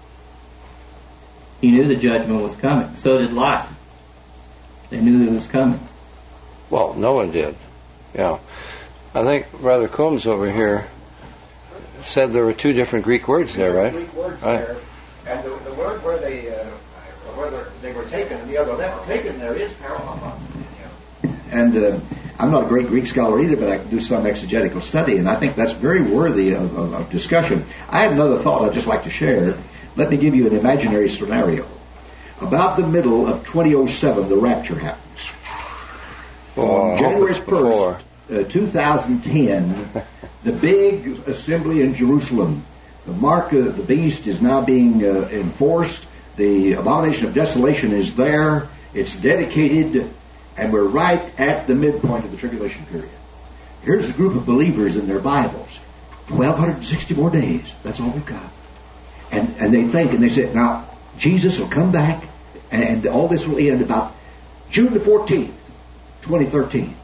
He knew the judgment was coming. So did Lot. They knew it was coming. Well, Noah did. Yeah. I think Brother Combs over here said there were 2 different Greek words there, right? Greek words there. And the word where they were taken and the other left, taken there is paralama. And I'm not a great Greek scholar either, but I can do some exegetical study, and I think that's very worthy of discussion. I have another thought I'd just like to share. Let me give you an imaginary scenario. About the middle of 2007, the rapture happens. On January 1st, 2010, the big assembly in Jerusalem, the mark of the beast is now being enforced. The abomination of desolation is there. It's dedicated, and we're right at the midpoint of the tribulation period. Here's a group of believers in their Bibles. 1,260 more days. That's all we've got. And they think, and they say, now, Jesus will come back, and all this will end about June the 14th, 2013.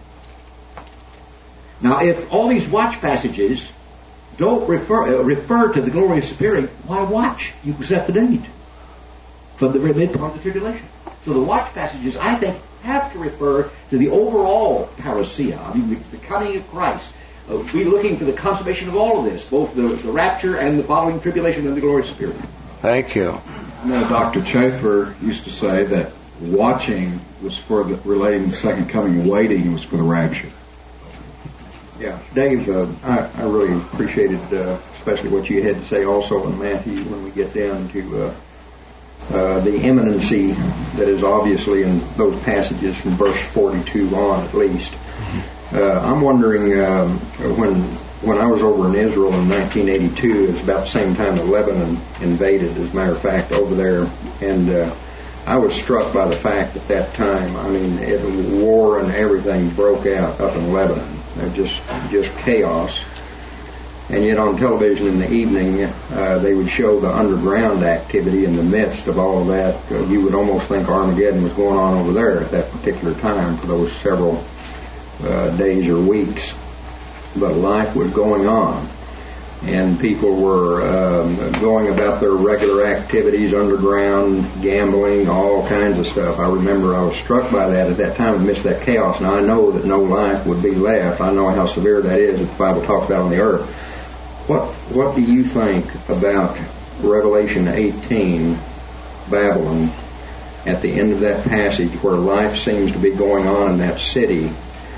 Now, if all these watch passages don't refer to the glorious appearing, why watch? You can set the date from the very midpoint of the tribulation. So the watch passages, I think, have to refer to the overall parousia, I mean, the coming of Christ. We're looking for the consummation of all of this, both the rapture and the following tribulation and the glorious appearing. Thank you. Dr. Chafer used to say that watching was for relating to the second coming, waiting was for the rapture. Yeah, Dave, I really appreciated especially what you had to say also in Matthew when we get down to the imminency that is obviously in those passages from verse 42 on at least. I'm wondering, when I was over in Israel in 1982, it was about the same time that Lebanon invaded, as a matter of fact, over there, and I was struck by the fact at that time, I mean, war and everything broke out up in Lebanon. Just chaos. And yet on television in the evening, they would show the underground activity in the midst of all of that. You would almost think Armageddon was going on over there at that particular time for those several days or weeks. But life was going on. And people were going about their regular activities, underground, gambling, all kinds of stuff. I remember I was struck by that at that time amidst that chaos. Now I know that no life would be left. I know how severe that is that the Bible talks about on the earth. What do you think about Revelation 18, Babylon, at the end of that passage where life seems to be going on in that city?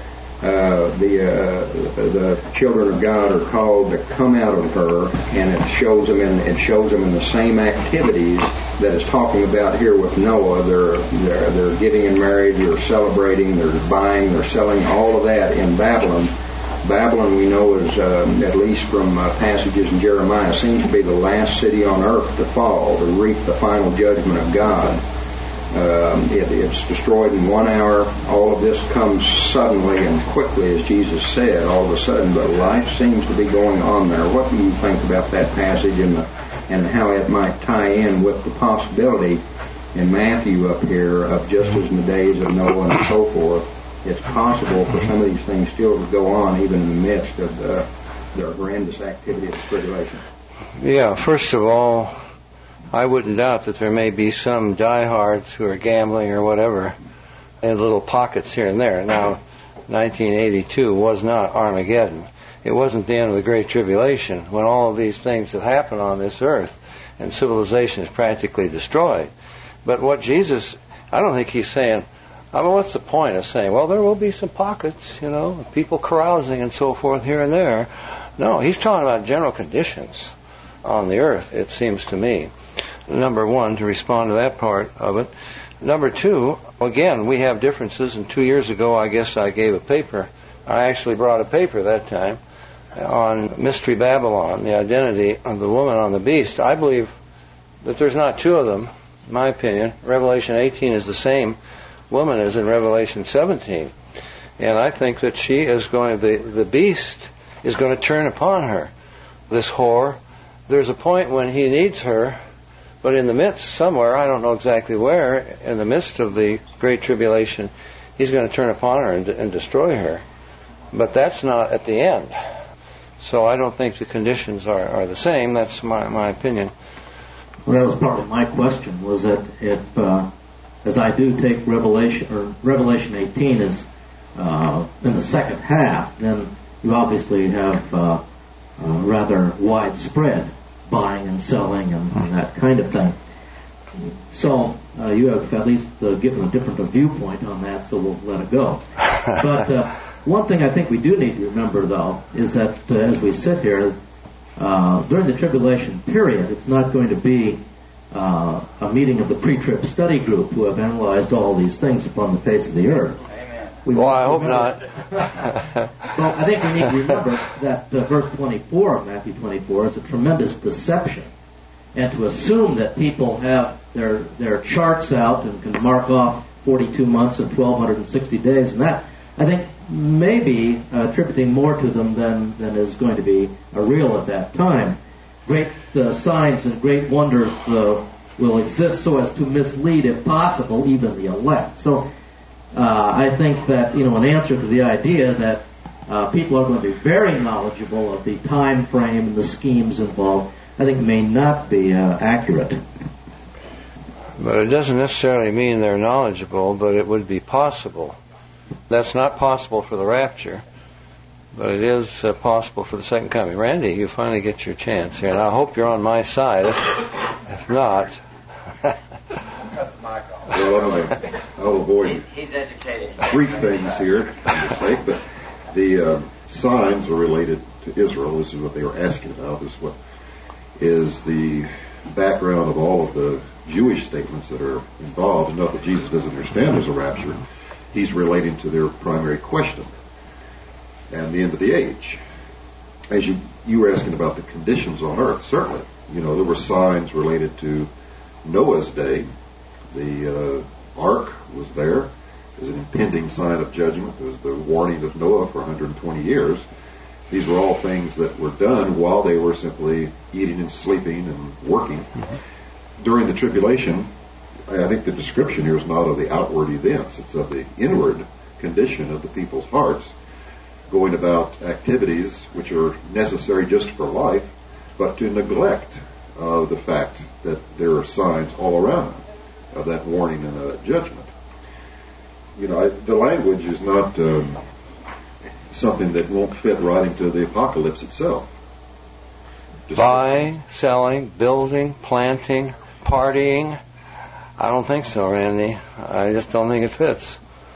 The children of God are called to come out of her, and it shows them in the same activities that it's talking about here with Noah. They're getting in marriage, they're celebrating, they're buying, they're selling, all of that in Babylon. Babylon, we know, is at least from passages in Jeremiah, seems to be the last city on earth to fall, to reap the final judgment of God. It's destroyed in 1 hour. All of this comes suddenly and quickly, as Jesus said, all of a sudden, but life seems to be going on there. What do you think about that passage and how it might tie in with the possibility in Matthew up here of just as in the days of Noah and so forth, it's possible for some of these things still to go on even in the midst of the horrendous activity of the tribulation? Yeah, first of all, I wouldn't doubt that there may be some diehards who are gambling or whatever in little pockets here and there. Now, 1982 was not Armageddon. It wasn't the end of the Great Tribulation when all of these things have happened on this earth and civilization is practically destroyed. But what Jesus, I don't think he's saying, what's the point of saying, well, there will be some pockets, people carousing and so forth here and there. No, he's talking about general conditions on the earth, it seems to me. Number one, to respond to that part of it. Number two, again, we have differences, and 2 years ago I guess I gave a paper. I actually brought a paper that time on Mystery Babylon, the identity of the woman on the beast. I believe that there's not two of them, in my opinion. Revelation 18 is the same woman as in Revelation 17. And I think that she is the beast is going to turn upon her, this whore. There's a point when he needs her, but in the midst, somewhere, I don't know exactly where, in the midst of the Great Tribulation, he's going to turn upon her and destroy her. But that's not at the end. So I don't think the conditions are the same. That's my opinion. Well, that was part of my question, was that if, as I do take Revelation 18 as in the second half, then you obviously have rather widespread buying and selling and that kind of thing. So you have at least given a different viewpoint on that, so we'll let it go. But one thing I think we do need to remember, though, is that as we sit here, during the tribulation period, it's not going to be a meeting of the pre-trib study group who have analyzed all these things upon the face of the earth. Well, I hope not. Well, I think we need to remember that verse 24 of Matthew 24 is a tremendous deception. And to assume that people have their charts out and can mark off 42 months and 1,260 days, and that, I think, may be attributing more to them than is going to be real at that time. Great signs and great wonders will exist so as to mislead, if possible, even the elect. So I think that, an answer to the idea that people are going to be very knowledgeable of the time frame and the schemes involved, I think may not be accurate. But it doesn't necessarily mean they're knowledgeable, but it would be possible. That's not possible for the rapture, but it is possible for the second coming. Randy, you finally get your chance here, and I hope you're on my side. If not... Well, I'll avoid He's educated. brief things here, for your sake, but the signs are related to Israel. This is what they were asking about. This is what is the background of all of the Jewish statements that are involved. And not that Jesus doesn't understand there's a rapture. He's relating to their primary question and the end of the age. As you were asking about the conditions on earth, certainly, there were signs related to Noah's day. The ark was there. There's an impending sign of judgment. There was the warning of Noah for 120 years. These were all things that were done while they were simply eating and sleeping and working. Mm-hmm. During the tribulation, I think the description here is not of the outward events. It's of the inward condition of the people's hearts, going about activities which are necessary just for life, but to neglect the fact that there are signs all around them of that warning and that judgment. The language is not something that won't fit right into the apocalypse itself. Buying, selling, building, planting, partying. I don't think so, Randy. I just don't think it fits.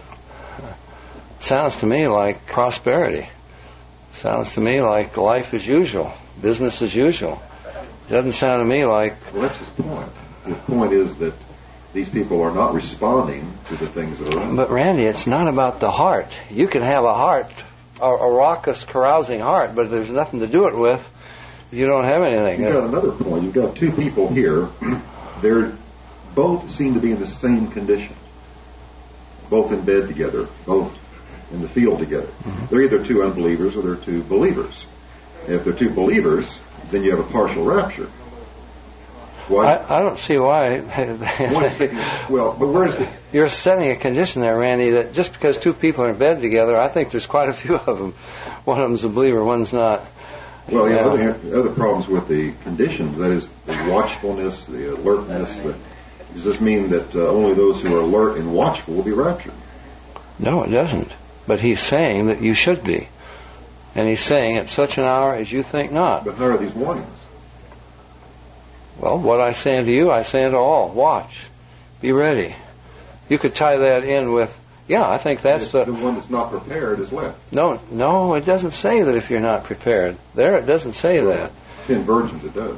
It sounds to me like prosperity. Sounds to me like life as usual, business as usual. Doesn't sound to me like... Well, that's his point. His point is that these people are not responding to the things that are around. But Randy, it's not about the heart. You can have a heart, a raucous, carousing heart, but there's nothing to do it with. You don't have anything. You've got another point. You've got two people here. They're both seem to be in the same condition. Both in bed together. Both in the field together. Mm-hmm. They're either two unbelievers or they're two believers. And if they're two believers, then you have a partial rapture. Why? I don't see why. Well, but where's the... You're setting a condition there, Randy, that just because two people are in bed together, I think there's quite a few of them. One of them's a believer, one's not. Well, other problems with the conditions, that is the watchfulness, the alertness. Does this mean that only those who are alert and watchful will be raptured? No, it doesn't. But he's saying that you should be. And he's saying at such an hour as you think not. But how are these warnings? Well, what I say unto you, I say unto all. Watch. Be ready. You could tie that in with, I think that's the one that's not prepared is left. No, it doesn't say that if you're not prepared. There, it doesn't say that. 10 virgins, it does.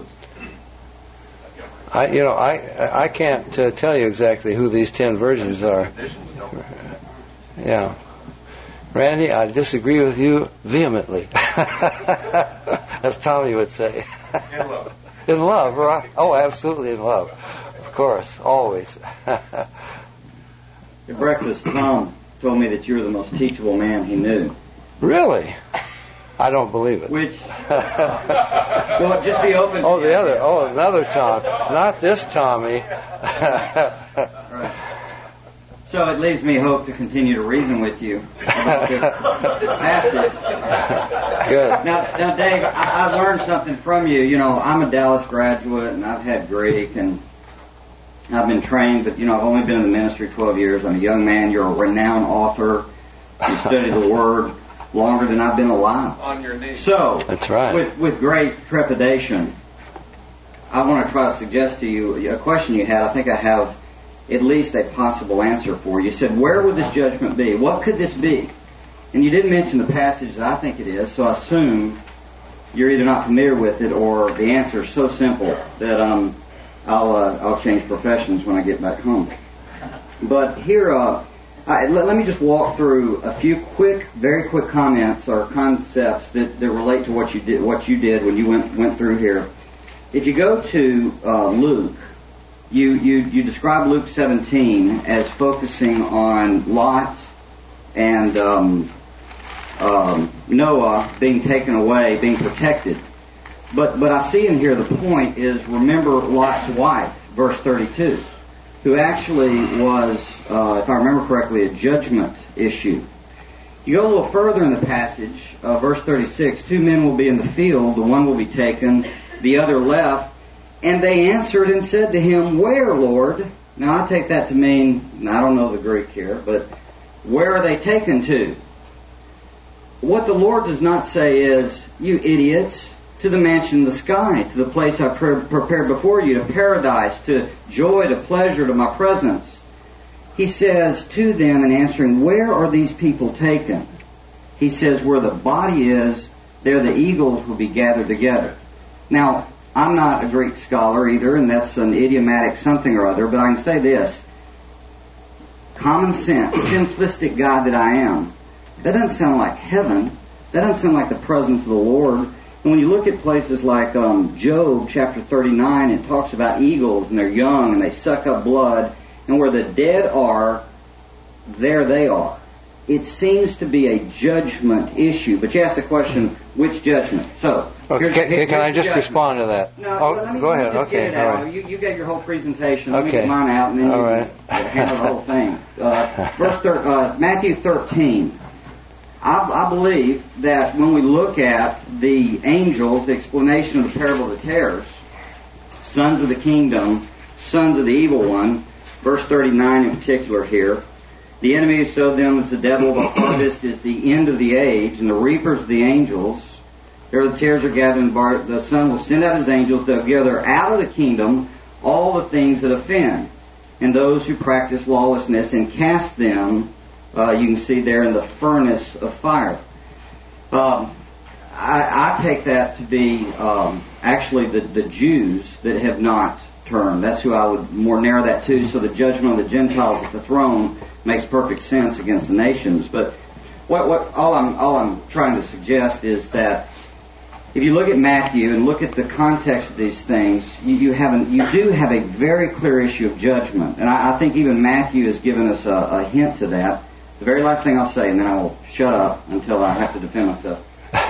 I can't tell you exactly who these 10 virgins are. Yeah. Randy, I disagree with you vehemently. As Tommy would say. In love. In love, right? Oh, absolutely in love. Of course, always. At breakfast, Tom told me that you were the most teachable man he knew. Really? I don't believe it. Which, well, just be open. Another Tom. Not this Tommy. Right. So it leaves me hope to continue to reason with you about this passage. Good. Now, Dave, I learned something from you. I'm a Dallas graduate, and I've had Greek, and I've been trained, but, I've only been in the ministry 12 years. I'm a young man. You're a renowned author. You study the Word longer than I've been alive. On your knees. So, that's right. With great trepidation, I want to try to suggest to you a question you had. I think I have at least a possible answer for. You said, where would this judgment be? What could this be? And you didn't mention the passage that I think it is, so I assume you're either not familiar with it or the answer is so simple that I'll change professions when I get back home. But here, let me just walk through a few very quick comments or concepts that relate to what you did when you went through here. If you go to Luke, you describe Luke 17 as focusing on Lot and Noah being taken away, being protected. But I see in here the point is, remember Lot's wife, verse 32, who actually was, if I remember correctly, a judgment issue. You go a little further in the passage, verse 36, 2 men will be in the field, the one will be taken, the other left. And they answered and said to him, where, Lord? Now, I take that to mean, I don't know the Greek here, but where are they taken to? What the Lord does not say is, you idiots, to the mansion in the sky, to the place I've prepared before you, to paradise, to joy, to pleasure, to my presence. He says to them in answering, where are these people taken? He says, where the body is, there the eagles will be gathered together. Now, I'm not a Greek scholar either, and that's an idiomatic something or other, but I can say this. Common sense, simplistic guy that I am, that doesn't sound like heaven. That doesn't sound like the presence of the Lord. And when you look at places like Job chapter 39, it talks about eagles, and they're young, and they suck up blood, and where the dead are, there they are. It seems to be a judgment issue. But you ask the question, which judgment? So, can I just respond to that? No, go ahead. Just Okay, get it out. all right. You gave your whole presentation. Let me Okay. get mine out, and then All you right. can handle the whole thing. Matthew 13. I believe that when we look at the angels, the explanation of the parable of the tares, sons of the kingdom, sons of the evil one, verse 39 in particular here, the enemy who sowed them is the devil, the harvest is the end of the age, and the reapers are the angels. There the tares are gathered, and the Son will send out His angels, they'll gather out of the kingdom all the things that offend, and those who practice lawlessness, and cast them, you can see there, in the furnace of fire. I take that to be actually the Jews that have not turned. That's who I would more narrow that to, so the judgment of the Gentiles at the throne makes perfect sense against the nations. But all I'm trying to suggest is that if you look at Matthew and look at the context of these things, you do have a very clear issue of judgment. And I think even Matthew has given us a hint to that. The very last thing I'll say, and then I will shut up until I have to defend myself,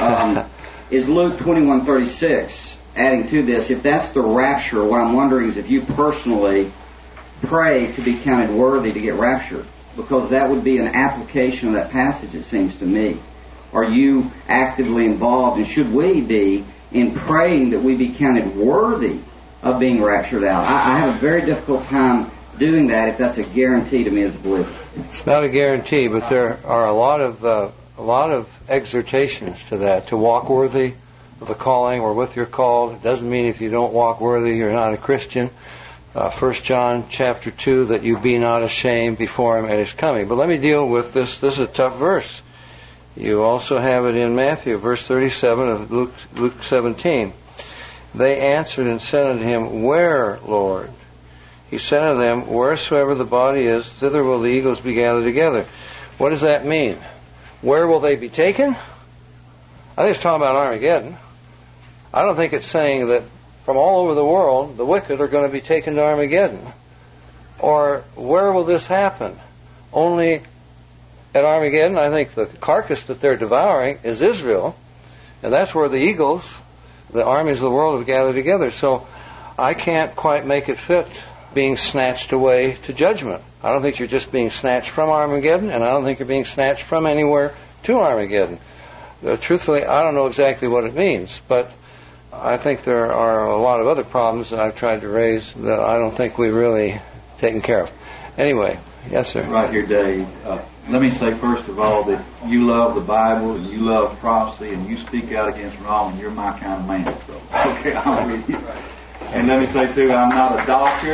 is Luke 21:36. Adding to this, if that's the rapture, what I'm wondering is if you personally pray to be counted worthy to get raptured, because that would be an application of that passage, it seems to me. Are you actively involved, and should we be, in praying that we be counted worthy of being raptured out? I have a very difficult time doing that if that's a guarantee to me as a believer. It's not a guarantee, but there are a lot of exhortations to that, to walk worthy of the calling or with your call. It doesn't mean if you don't walk worthy, you're not a Christian. 1 John chapter 2, that you be not ashamed before Him at His coming. But let me deal with this. This is a tough verse. You also have it in Matthew, verse 37 of Luke 17. They answered and said unto Him, Where, Lord? He said unto them, Wheresoever the body is, thither will the eagles be gathered together. What does that mean? Where will they be taken? I think it's talking about Armageddon. I don't think it's saying that from all over the world, the wicked are going to be taken to Armageddon. Or where will this happen? Only at Armageddon. I think the carcass that they're devouring is Israel, and that's where the eagles, the armies of the world, have gathered together. So I can't quite make it fit being snatched away to judgment. I don't think you're just being snatched from Armageddon, and I don't think you're being snatched from anywhere to Armageddon. Truthfully, I don't know exactly what it means, but I think there are a lot of other problems that I've tried to raise that I don't think we've really taken care of. Anyway, yes, sir. Right here, Dave. Let me say, first of all, that you love the Bible and you love prophecy and you speak out against wrong, and you're my kind of man. So, okay, I'm with you. And let me say, too, I'm not a doctor.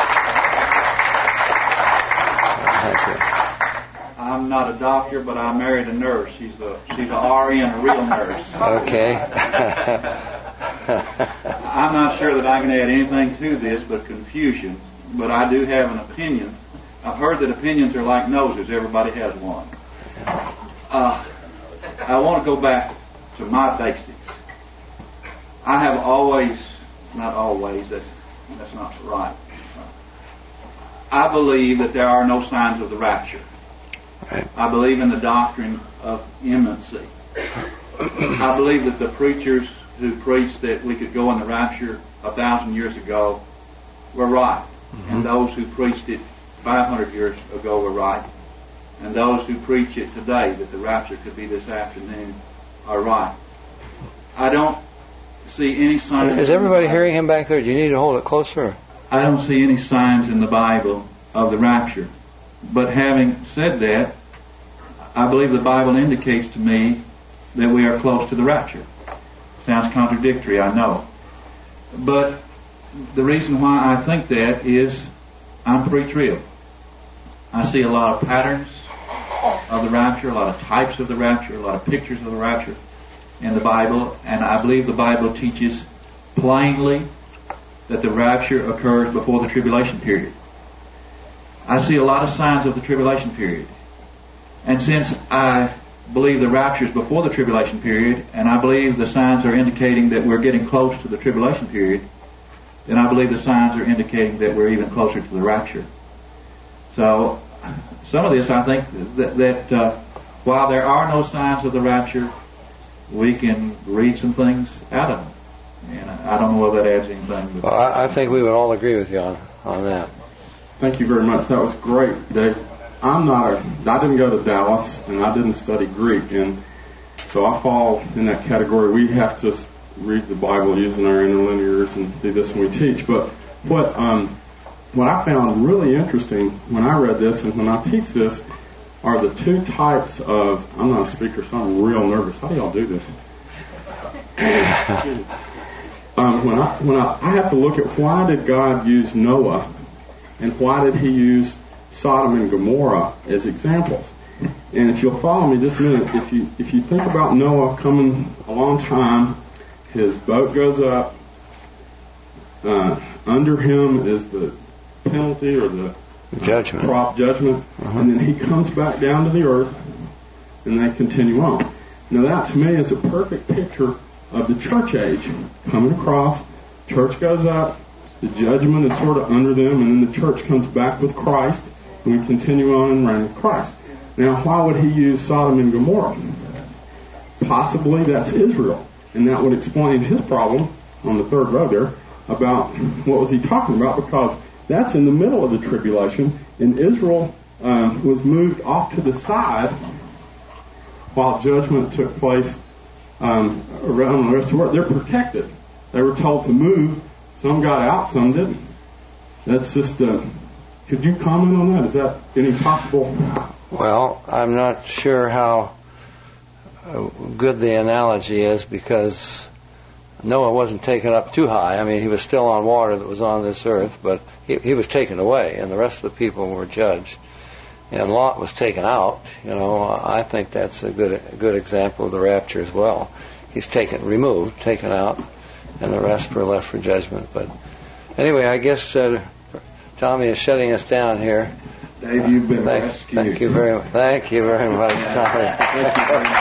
I'm not a doctor, but I married a nurse. She's a RN, a real nurse. Okay. I'm not sure that I can add anything to this but confusion, but I do have an opinion. I've heard that opinions are like noses. Everybody has one. I want to go back to my basics. I have always, not always, that's not right. I believe that there are no signs of the rapture. Right. I believe in the doctrine of imminency. I believe that the preachers who preached that we could go in the rapture 1,000 years ago were right. Mm-hmm. And those who preached it 500 years ago were right. And those who preach it today, that the rapture could be this afternoon, are right. I don't see any signs. Is everybody hearing him back there? Do you need to hold it closer? I don't see any signs in the Bible of the rapture. But having said that, I believe the Bible indicates to me that we are close to the rapture. Sounds contradictory, I know. But the reason why I think that is I'm pre-trib. I see a lot of patterns of the rapture, a lot of types of the rapture, a lot of pictures of the rapture. in the Bible, and I believe the Bible teaches plainly that the rapture occurs before the tribulation period. I see a lot of signs of the tribulation period. And since I believe the rapture is before the tribulation period, and I believe the signs are indicating that we're getting close to the tribulation period, then I believe the signs are indicating that we're even closer to the rapture. So, some of this, I think, that while there are no signs of the rapture, we can read some things out of them. And I don't know whether that adds anything. Well, I think we would all agree with you on that. Thank you very much. That was great, Dave. I didn't go to Dallas, and I didn't study Greek, and so I fall in that category. We have to read the Bible using our interlinears and do this when we teach. But what I found really interesting when I read this and when I teach this are the two types of, I'm not a speaker, so I'm real nervous. How do y'all do this? When I have to look at why did God use Noah and why did he use Sodom and Gomorrah as examples. And if you'll follow me just a minute, if you think about Noah coming a long time, his boat goes up, under him is the penalty or the judgment, and then he comes back down to the earth and they continue on. Now that to me is a perfect picture of the church age coming across. Church goes up, the judgment is sort of under them, and then the church comes back with Christ, and we continue on and reign with Christ. Now, why would he use Sodom and Gomorrah? Possibly that's Israel, and that would explain his problem on the third row there about what was he talking about, because that's in the middle of the tribulation, and Israel was moved off to the side while judgment took place around the rest of the world. They're protected. They were told to move. Some got out, some didn't. That's just, could you comment on that? Is that any possible? Well, I'm not sure how good the analogy is, because Noah wasn't taken up too high. I mean, he was still on water that was on this earth, but he was taken away, and the rest of the people were judged. And Lot was taken out. You know, I think that's a good example of the rapture as well. He's taken out, and the rest were left for judgment. But anyway, I guess Tommy is shutting us down here. Dave, you've been rescued. Thank you very much. Thank you very much, Tommy. Thank you very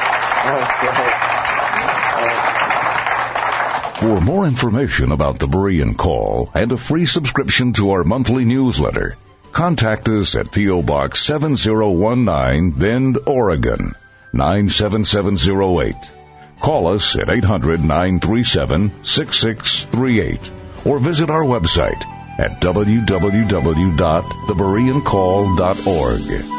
much. For more information about the Berean Call and a free subscription to our monthly newsletter, contact us at P.O. Box 7019, Bend, Oregon, 97708. Call us at 800-937-6638 or visit our website at www.thebereancall.org.